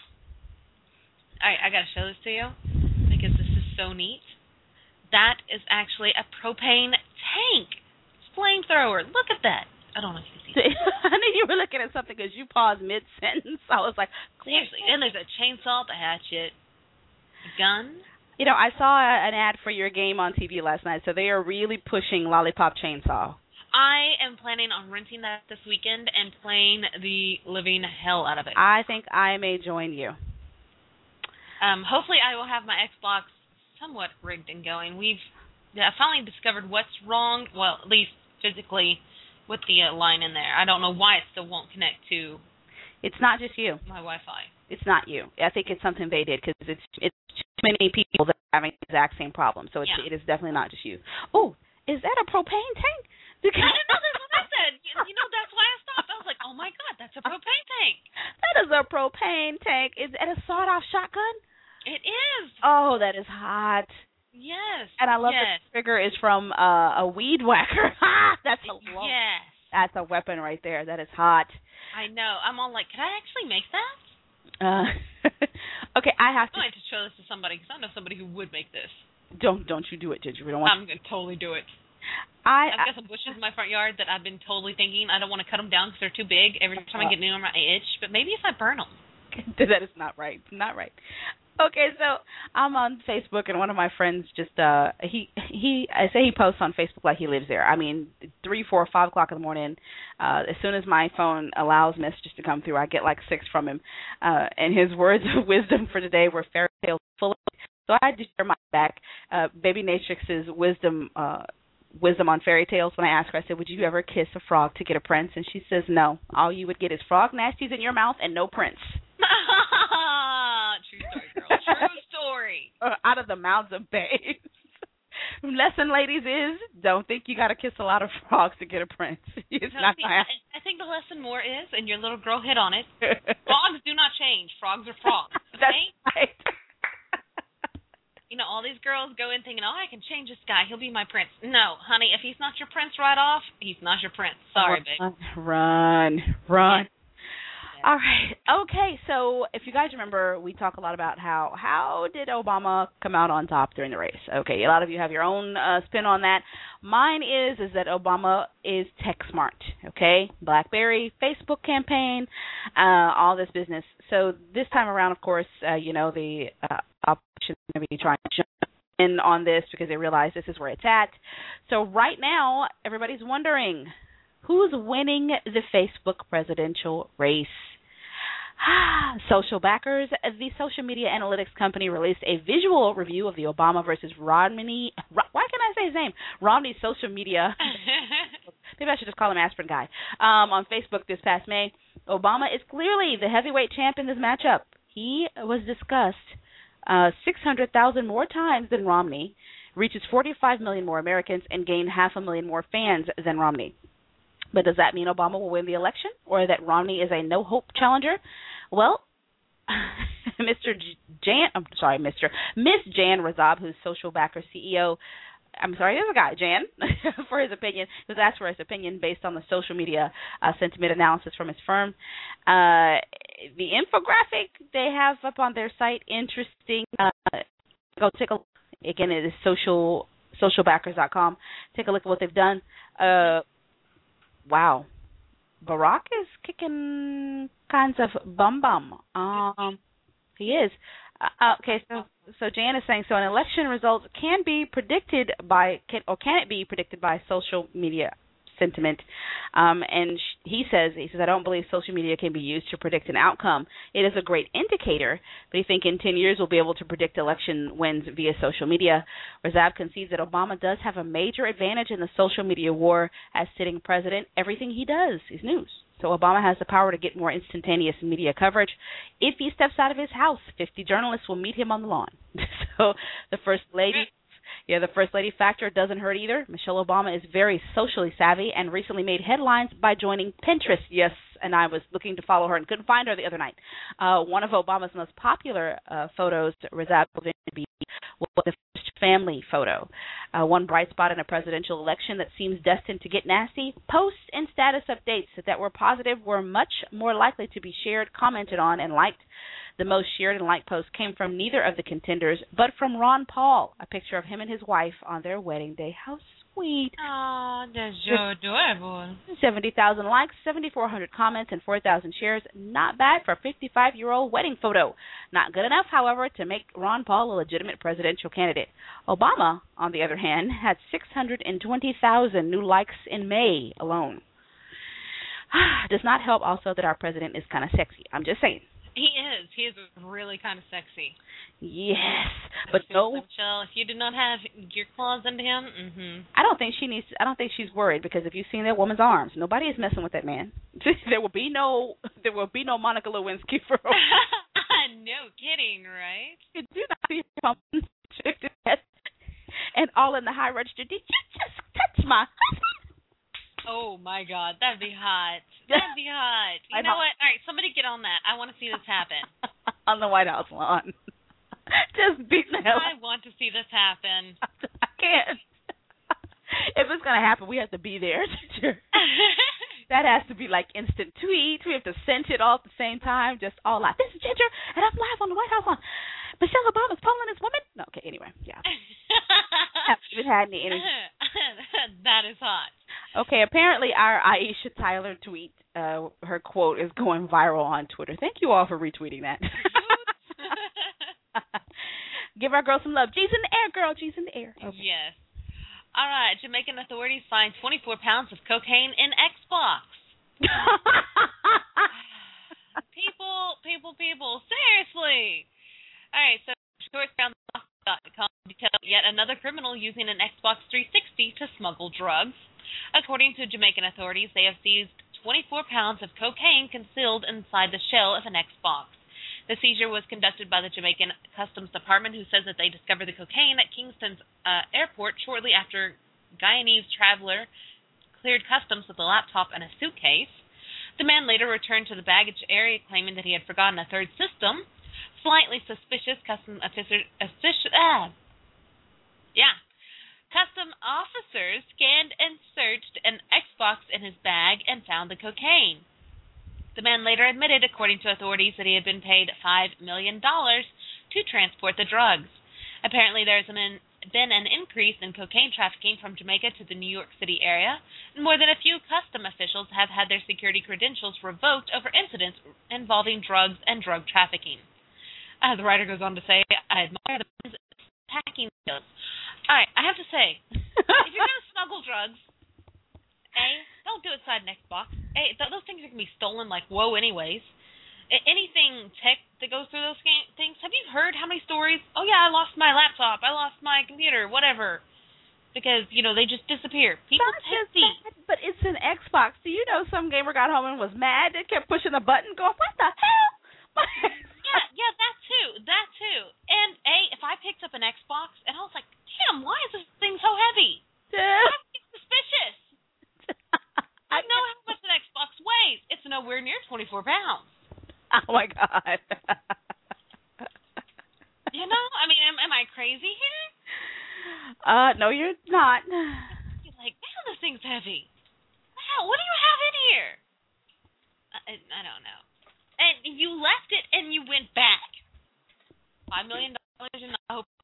C: All right, I gotta show this to you because this is so neat. That is actually a propane tank flamethrower. Look at that. I don't know if you see that.
B: I knew you were looking at something because you paused mid-sentence. I was like,
C: seriously. And there's a chainsaw, the hatchet, a gun.
B: You know, I saw an ad for your game on T V last night, so they are really pushing Lollipop Chainsaw.
C: I am planning on renting that this weekend and playing the living hell out of it.
B: I think I may join you.
C: Um, hopefully I will have my Xbox somewhat rigged and going. We've yeah, finally discovered what's wrong, well, at least physically, with the uh, line in there. I don't know why it still won't connect to
B: It's not just you.
C: my Wi-Fi.
B: It's not you. I think it's something they did because it's it's too many people that are having the exact same problem. So it's,
C: Yeah.
B: it is definitely not just you. Oh, is that a propane tank?
C: I didn't know that's what I said. You, you know, that's why I stopped. I was like, oh, my God, that's a propane tank.
B: That is a propane tank. Is that a sawed-off shotgun?
C: It is.
B: Oh, that is hot.
C: Yes.
B: And I love
C: yes.
B: that the trigger is from uh, a weed whacker. Ha! That's a lo-
C: Yes.
B: That's a weapon right there. That is hot.
C: I know. I'm all like, could I actually make that?
B: Uh, okay, I have to.
C: I have to show this to somebody because I know somebody who would make this.
B: Don't don't you do it, Ginger. We don't want.
C: I'm going to totally do it.
B: I,
C: I've got some bushes in my front yard that I've been totally thinking I don't want to cut them down because they're too big. Every time I get near them, I itch. But maybe if I burn them.
B: That is not right. Not right. Okay, so I'm on Facebook, and one of my friends just uh he he I say he posts on Facebook like he lives there. I mean, three, four, five o'clock in the morning. Uh, as soon as my phone allows messages to come through, I get like six from him. Uh, and his words of wisdom for today were fairy tales full of. So I had to share my back. Uh, Baby Natrix's wisdom. Uh, wisdom on fairy tales. When I asked her, I said, would you ever kiss a frog to get a prince? And she says, no. All you would get is frog nasties in your mouth and no prince.
C: True story, girl. True story.
B: Out of the mouths of babes. Lesson, ladies, is don't think you got to kiss a lot of frogs to get a prince. It's
C: No,
B: not
C: see,
B: gonna
C: I, I think the lesson more is, and your little girl hit on it, frogs do not change. Frogs are frogs. Okay?
B: That's right.
C: You know, all these girls go in thinking, oh, I can change this guy. He'll be my prince. No, honey, if he's not your prince right off, he's not your prince. Sorry,
B: run,
C: babe.
B: Run, run.
C: Yeah.
B: All right. Okay, so if you guys remember, we talk a lot about how how did Obama come out on top during the race. Okay, a lot of you have your own uh, spin on that. Mine is is that Obama is tech smart. Okay, BlackBerry, Facebook campaign, uh, all this business. So this time around, of course, uh, you know the uh, opposition is going to be trying to jump in on this because they realize this is where it's at. So right now, everybody's wondering who's winning the Facebook presidential race. Social backers. The social media analytics company released a visual review of the Obama versus Romney. Why can't I say his name? Romney's social media maybe I should just call him Aspirin Guy, um, on Facebook this past May, Obama is clearly the heavyweight champ in this matchup. He was discussed uh, six hundred thousand more times than Romney, reaches forty-five million more Americans, and gained half a million more fans than Romney. But does that mean Obama will win the election, or that Romney is a no-hope challenger? Well, Mister Jan, I'm sorry, Mister Miss Jan Razab, who's Social Backer C E O, I'm sorry, there's a guy, Jan, for his opinion. He was asked for his opinion based on the social media uh, sentiment analysis from his firm. Uh, the infographic they have up on their site, interesting. Uh, go take a look. Again, it is social social backers dot com. Take a look at what they've done. Uh, wow. Barack is kicking kinds of bum bum. Um, he is. Uh, okay, so so Jan is saying, so an election results can be predicted by, can, or can it be predicted by social media sentiment? Um, and sh- he says, he says, I don't believe social media can be used to predict an outcome. It is a great indicator, but he thinks in ten years we'll be able to predict election wins via social media. Razab concedes that Obama does have a major advantage in the social media war as sitting president. Everything he does is news. So Obama has the power to get more instantaneous media coverage. If he steps out of his house, fifty journalists will meet him on the lawn. So the First Lady, yeah, the First Lady factor doesn't hurt either. Michelle Obama is very socially savvy and recently made headlines by joining Pinterest. Yes, and I was looking to follow her and couldn't find her the other night. Uh, one of Obama's most popular uh, photos, Razab, was the first family photo. Uh, one bright spot in a presidential election that seems destined to get nasty. Posts and status updates that were positive were much more likely to be shared, commented on, and liked. The most shared and liked posts came from neither of the contenders, but from Ron Paul, a picture of him and his wife on their wedding day. How sweet.
C: Oh, that's so adorable.
B: seventy thousand likes, seventy-four hundred comments, and four thousand shares. Not bad for a fifty-five-year-old wedding photo. Not good enough, however, to make Ron Paul a legitimate presidential candidate. Obama, on the other hand, had six hundred twenty thousand new likes in May alone. Does not help also that our president is kind of sexy. I'm just saying.
C: He is. He is really kind of sexy.
B: Yes, but no.
C: Michelle, if you did not have your claws into him, mm-hmm.
B: I don't think she needs. I don't think she's worried because if you've seen that woman's arms, nobody is messing with that man. There will be no. There will be no Monica Lewinsky for.
C: No kidding, right?
B: You do not see her pumping and all in the high register. Did you just touch my husband?
C: Oh, my God. That'd be hot. That'd be hot. You know what? All right, somebody get on that. I want to see this happen.
B: On the White House lawn. Just beat the hell
C: I want to see this happen.
B: I can't. If it's going to happen, we have to be there. That has to be like instant tweets. We have to send it all at the same time, just all live. This is Ginger, and I'm live on the White House lawn. Michelle Obama's pulling this woman. No, okay, anyway, yeah. Haven't even had any energy.
C: That is hot.
B: Okay, apparently our Aisha Tyler tweet, uh, her quote is going viral on Twitter. Thank you all for retweeting that. Give our girl some love. G's in the air, girl. G's in the air. Okay.
C: Yes. All right, Jamaican authorities find twenty-four pounds of cocaine in Xbox. people, people, people, seriously. All right, so shorts found dot com detailed yet another criminal using an Xbox three sixty to smuggle drugs. According to Jamaican authorities, they have seized twenty-four pounds of cocaine concealed inside the shell of an Xbox. The seizure was conducted by the Jamaican Customs Department, who says that they discovered the cocaine at Kingston's uh, airport shortly after Guyanese traveler cleared customs with a laptop and a suitcase. The man later returned to the baggage area, claiming that he had forgotten a third system. Slightly suspicious, custom officer, offici- ah, yeah. Custom officers scanned and searched an Xbox in his bag and found the cocaine. The man later admitted, according to authorities, that he had been paid five million dollars to transport the drugs. Apparently, there's been, been an increase in cocaine trafficking from Jamaica to the New York City area, and more than a few custom officials have had their security credentials revoked over incidents involving drugs and drug trafficking. Uh, the writer goes on to say, I admire the man's packing skills. All right, I have to say, if you're going to smuggle drugs, A, don't do it inside an Xbox. A, th- those things are going to be stolen like whoa anyways. A- anything tech that goes through those ga- things, have you heard how many stories? Oh, yeah, I lost my laptop. I lost my computer, whatever. because, you know, they just disappear. People
B: Not
C: take
B: just
C: these.
B: that, but it's an Xbox. Do you know some gamer got home and was mad? They kept pushing the button, going, "What the hell?"
C: Yeah, yeah, that too, that too. And a, if I picked up an Xbox and I was like, "Damn, why is this thing so heavy?" I'm suspicious. I know how much an Xbox weighs. It's nowhere near twenty-four pounds.
B: Oh my God.
C: You know, I mean, am, am I crazy here?
B: Uh, no, you're not.
C: You're like, man, this thing's heavy. Wow, what do you have in here? I, I don't know. And you left it and you went back. Five million dollars and I hope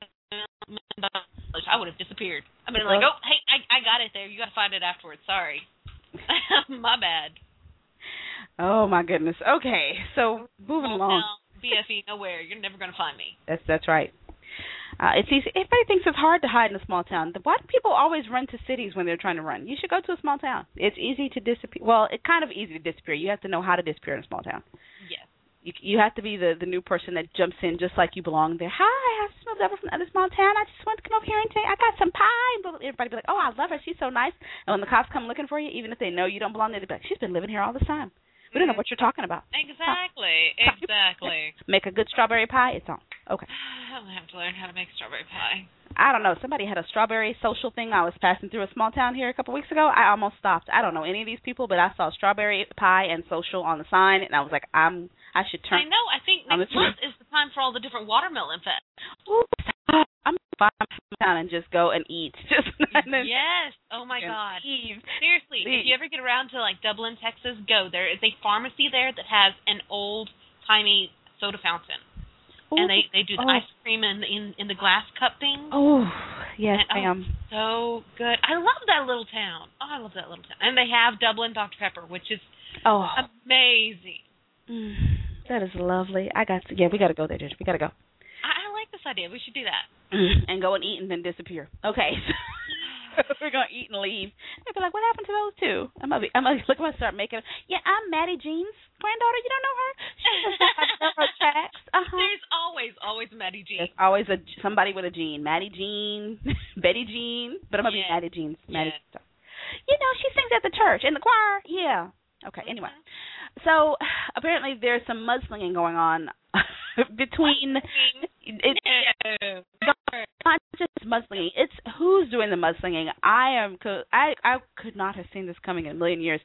C: I would have disappeared. I mean, like, oh, hey, I, I got it there. You got to find it afterwards. Sorry. My bad.
B: Oh my goodness. Okay, so moving
C: Small
B: along.
C: town, B F E, nowhere. You're never going to find me.
B: That's that's right. Uh, it's easy. Everybody thinks it's hard to hide in a small town. Why do people always run to cities when they're trying to run? You should go to a small town. It's easy to disappear. Well, it's kind of easy to disappear. You have to know how to disappear in a small town.
C: Yes.
B: You you have to be the, the new person that jumps in just like you belong there. Hi, I just moved over from another small town. I just wanted to come over here and tell you I got some pie. And everybody be like, oh, I love her. She's so nice. And when the cops come looking for you, even if they know you don't belong there, they'll be like, she's been living here all this time. We don't know what you're talking about.
C: Exactly. Exactly.
B: Make a good strawberry pie. It's on. Okay.
C: I'll have to learn how to make strawberry pie.
B: I don't know. Somebody had a strawberry social thing. I was passing through a small town here a couple weeks ago. I almost stopped. I don't know any of these people, but I saw strawberry pie and social on the sign, and I was like, I'm. I should turn.
C: I know. I think next month is the time for all the different watermelon fest.
B: Ooh, I'm going to town and just go and eat. Just and then
C: yes. Oh my God.
B: Leave.
C: Seriously,
B: Leave.
C: if you ever get around to like Dublin, Texas, go. There is a pharmacy there that has an old timey soda fountain.
B: Ooh.
C: And they, they do the
B: oh.
C: ice cream in, in in the glass cup thing.
B: Oh, yes,
C: and,
B: ma'am.
C: Oh, so good. I love that little town. Oh, I love that little town. And they have Dublin Doctor Pepper, which is
B: oh.
C: amazing.
B: Mm, that is lovely. I got to, yeah, we got to go there, Ginger. We got to go.
C: I, I like this idea. We should do that.
B: And go and eat and then disappear. Okay. We're going to eat and leave. They'll be like, what happened to those two? I'm going to be, I'm going to look, I'm going to start making, yeah, I'm Maddie Jean's granddaughter. You don't know her? She's her tracks. Uh-huh.
C: There's always, always Maddie Jean.
B: There's always a, somebody with a Jean. Maddie Jean, Betty Jean, but I'm going to
C: yeah.
B: be Maddie Jean's. Maddie.
C: Yeah.
B: You know, she sings at the church, in the choir. Yeah. Okay, anyway. So apparently there's some mudslinging going on between it,
C: no.
B: not just mudslinging. It's who's doing the mudslinging. I am. I I could not have seen this coming in a million years.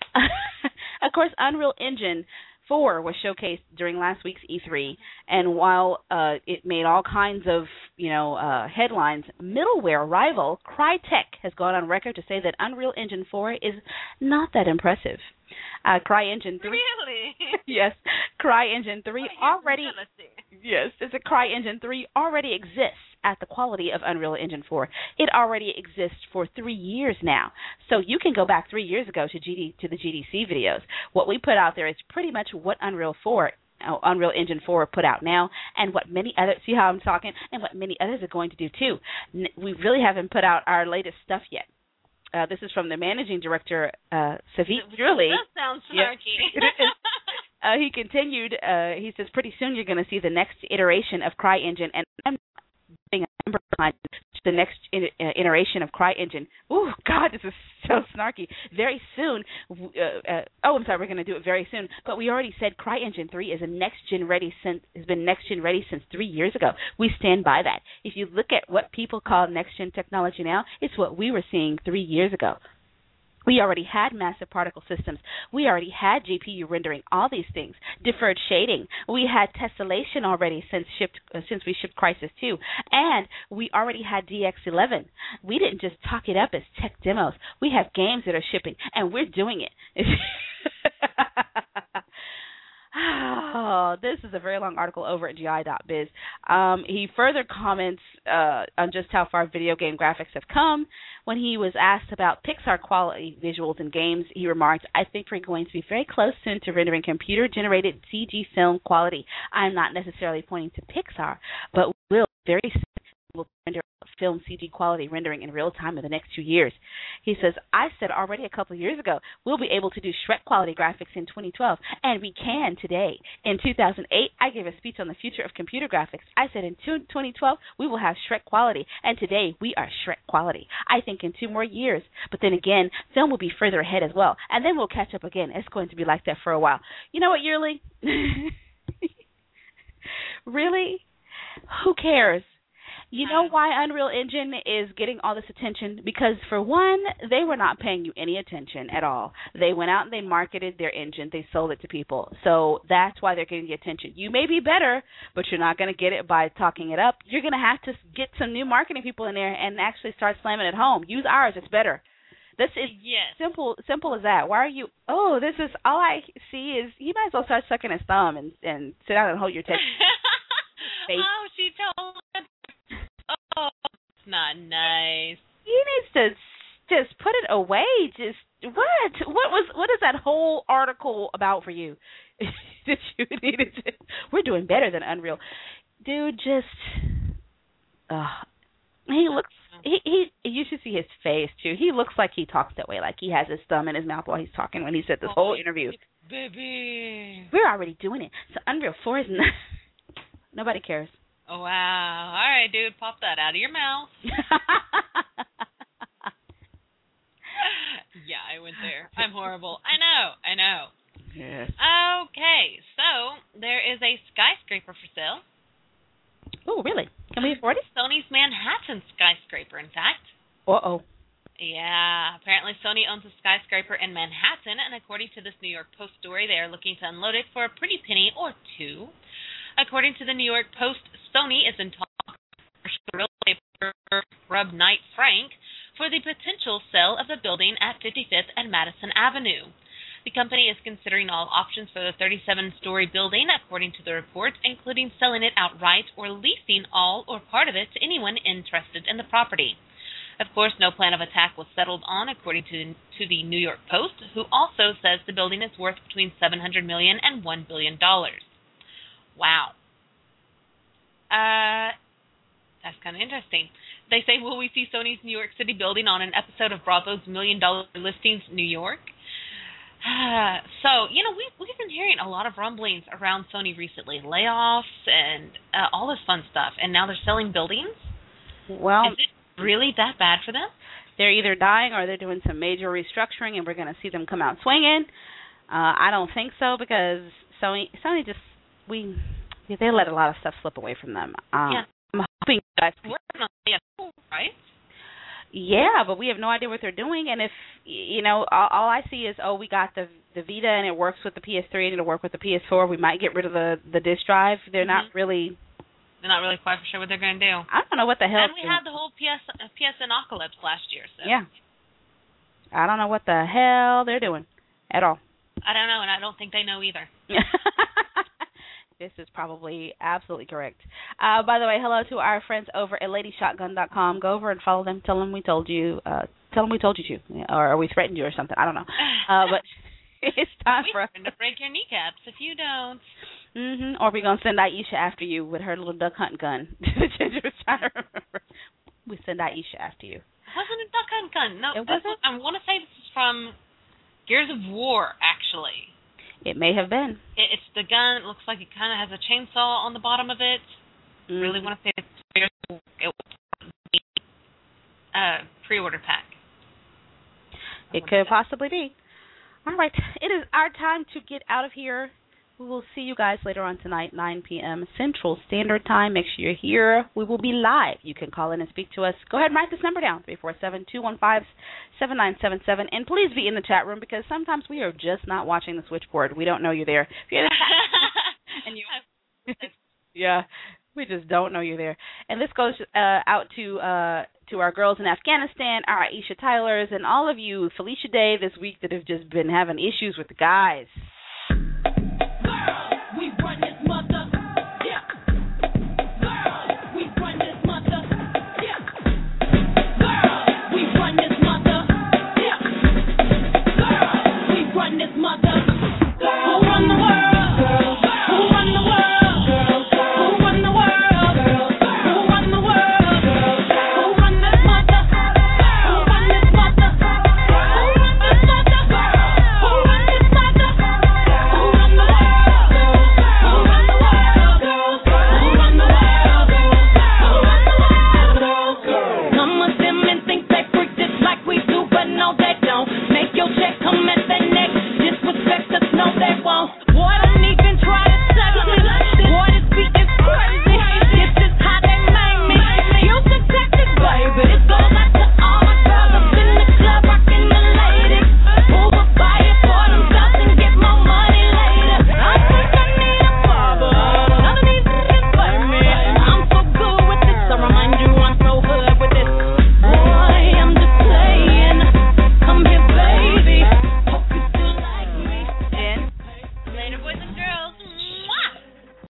B: Of course, Unreal Engine four was showcased during last week's E three, and while uh, it made all kinds of you know uh, headlines, middleware rival Crytek has gone on record to say that Unreal Engine four is not that impressive. Uh, CryEngine three.
C: Really?
B: Yes, CryEngine three already. Yes, it's a CryEngine three already exists at the quality of Unreal Engine four. It already exists for three years now, so you can go back three years ago to G D to the G D C videos. What we put out there is pretty much what Unreal four. Uh, Unreal Engine four put out now, and what many others, see how I'm talking, and what many others are going to do too. N- we really haven't put out our latest stuff yet. Uh, this is from the managing director, uh, Savit Druli.
C: That sounds snarky.
B: Yeah. uh, he continued, uh, he says, pretty soon you're going to see the next iteration of CryEngine, and I'm being a number behind the next in, uh, iteration of CryEngine. Ooh, God, this is so snarky. Very soon, uh, uh, oh, I'm sorry, we're going to do it very soon, but we already said CryEngine three is a next-gen ready since, has been next-gen ready since three years ago. We stand by that. If you look at what people call next-gen technology now, it's what we were seeing three years ago. We already had massive particle systems. We already had G P U rendering, all these things. Deferred shading. We had tessellation already since shipped uh, since we shipped Crysis two. And we already had D X eleven. We didn't just talk it up as tech demos. We have games that are shipping, and we're doing it. Oh, this is a very long article over at G I dot biz. Um, he further comments uh, on just how far video game graphics have come. When he was asked about Pixar quality visuals in games, he remarked, I think we're going to be very close soon to rendering computer-generated C G film quality. I'm not necessarily pointing to Pixar, but we will very soon will render film C G quality rendering in real time in the next two years. He says, I said already a couple of years ago, we'll be able to do Shrek quality graphics in twenty twelve, and we can today. In two thousand eight, I gave a speech on the future of computer graphics. I said in twenty twelve, we will have Shrek quality, and today we are Shrek quality. I think in two more years. But then again, film will be further ahead as well, and then we'll catch up again. It's going to be like that for a while. You know what, Yearly? Really? Who cares? You know why Unreal Engine is getting all this attention? Because, for one, they were not paying you any attention at all. They went out and they marketed their engine. They sold it to people. So that's why they're getting the attention. You may be better, but you're not going to get it by talking it up. You're going to have to get some new marketing people in there and actually start slamming it home. Use ours. It's better. This is
C: yes.
B: simple simple as that. Why are you, oh, this is, all I see is, you might as well start sucking his thumb and, and sit down and hold your test.
C: Oh, she told him. Oh, it's not nice.
B: He needs to just put it away. Just, what? What was, what is that whole article about for you? That you needed to, we're doing better than Unreal. Dude, just, uh, he looks, he, he, you should see his face, too. He looks like he talks that way, like he has his thumb in his mouth while he's talking when he said this
C: oh,
B: whole interview.
C: Baby.
B: We're already doing it. So Unreal four is not, nobody cares.
C: Oh, wow. All right, dude, pop that out of your mouth. Yeah, I went there. I'm horrible. I know, I know.
B: Yes.
C: Okay, so there is a skyscraper for sale.
B: Oh, really? Can we afford it?
C: Sony's Manhattan skyscraper, in fact.
B: Uh-oh.
C: Yeah, apparently Sony owns a skyscraper in Manhattan, and according to this New York Post story, they are looking to unload it for a pretty penny or two. According to the New York Post, Sony is in talks with real estate Rob Knight Frank for the potential sale of the building at fifty-fifth and Madison Avenue. The company is considering all options for the thirty-seven story building, according to the report, including selling it outright or leasing all or part of it to anyone interested in the property. Of course, no plan of attack was settled on, according to, to the New York Post, who also says the building is worth between seven hundred million dollars and one billion dollars. Wow. Uh, that's kind of interesting. They say, will we see Sony's New York City building on an episode of Bravo's Million Dollar Listings New York? Uh, so, you know, we, we've been hearing a lot of rumblings around Sony recently. Layoffs and uh, all this fun stuff. And now they're selling buildings?
B: Well,
C: is it really that bad for them?
B: They're either dying or they're doing some major restructuring and we're going to see them come out swinging. Uh, I don't think so because Sony, Sony just, we... they let a lot of stuff slip away from them. Um,
C: yeah.
B: I'm hoping that
C: we're on the right?
B: Yeah, but we have no idea what they're doing. And if, you know, all, all I see is, oh, we got the the Vita and it works with the P S three and it'll work with the P S four. We might get rid of the, the disk drive. They're
C: mm-hmm.
B: not really...
C: They're not really quite for sure what they're going to do.
B: I don't know what the hell...
C: And we had the whole P S, P S N apocalypse last year. So.
B: Yeah. I don't know what the hell they're doing at all.
C: I don't know, and I don't think they know either.
B: This is probably absolutely correct. Uh, by the way, hello to our friends over at lady shotgun dot com. Go over and follow them. Tell them we told you. Uh, tell them we told you to, or we threatened you or something. I don't know. Uh, but it's time
C: we
B: for us
C: to break your kneecaps if you don't.
B: Mm-hmm. Or we're gonna send Aisha after you with her little duck hunt gun. Ginger was trying to remember. We send Aisha after you.
C: It wasn't a duck hunt gun. No,
B: it
C: that's
B: wasn't.
C: What, I want to say this is from Gears of War, actually.
B: It may have been.
C: It, it's the gun. It looks like it kind of has a chainsaw on the bottom of it. Mm-hmm. Really want to say it's Gears of War. It was the uh, pre-order pack.
B: It could possibly be. All right. It is our time to get out of here. We will see you guys later on tonight, nine p.m. Central Standard Time. Make sure you're here. We will be live. You can call in and speak to us. Go ahead and write this number down, three four seven, two one five, seven nine seven seven. And please be in the chat room because sometimes we are just not watching the switchboard. We don't know you're there. If you're there and you, yeah, we just don't know you're there. And this goes uh, out to uh, to our girls in Afghanistan, our Aisha Tylers, and all of you, Felicia Day, this week that have just been having issues with the guys.
D: We run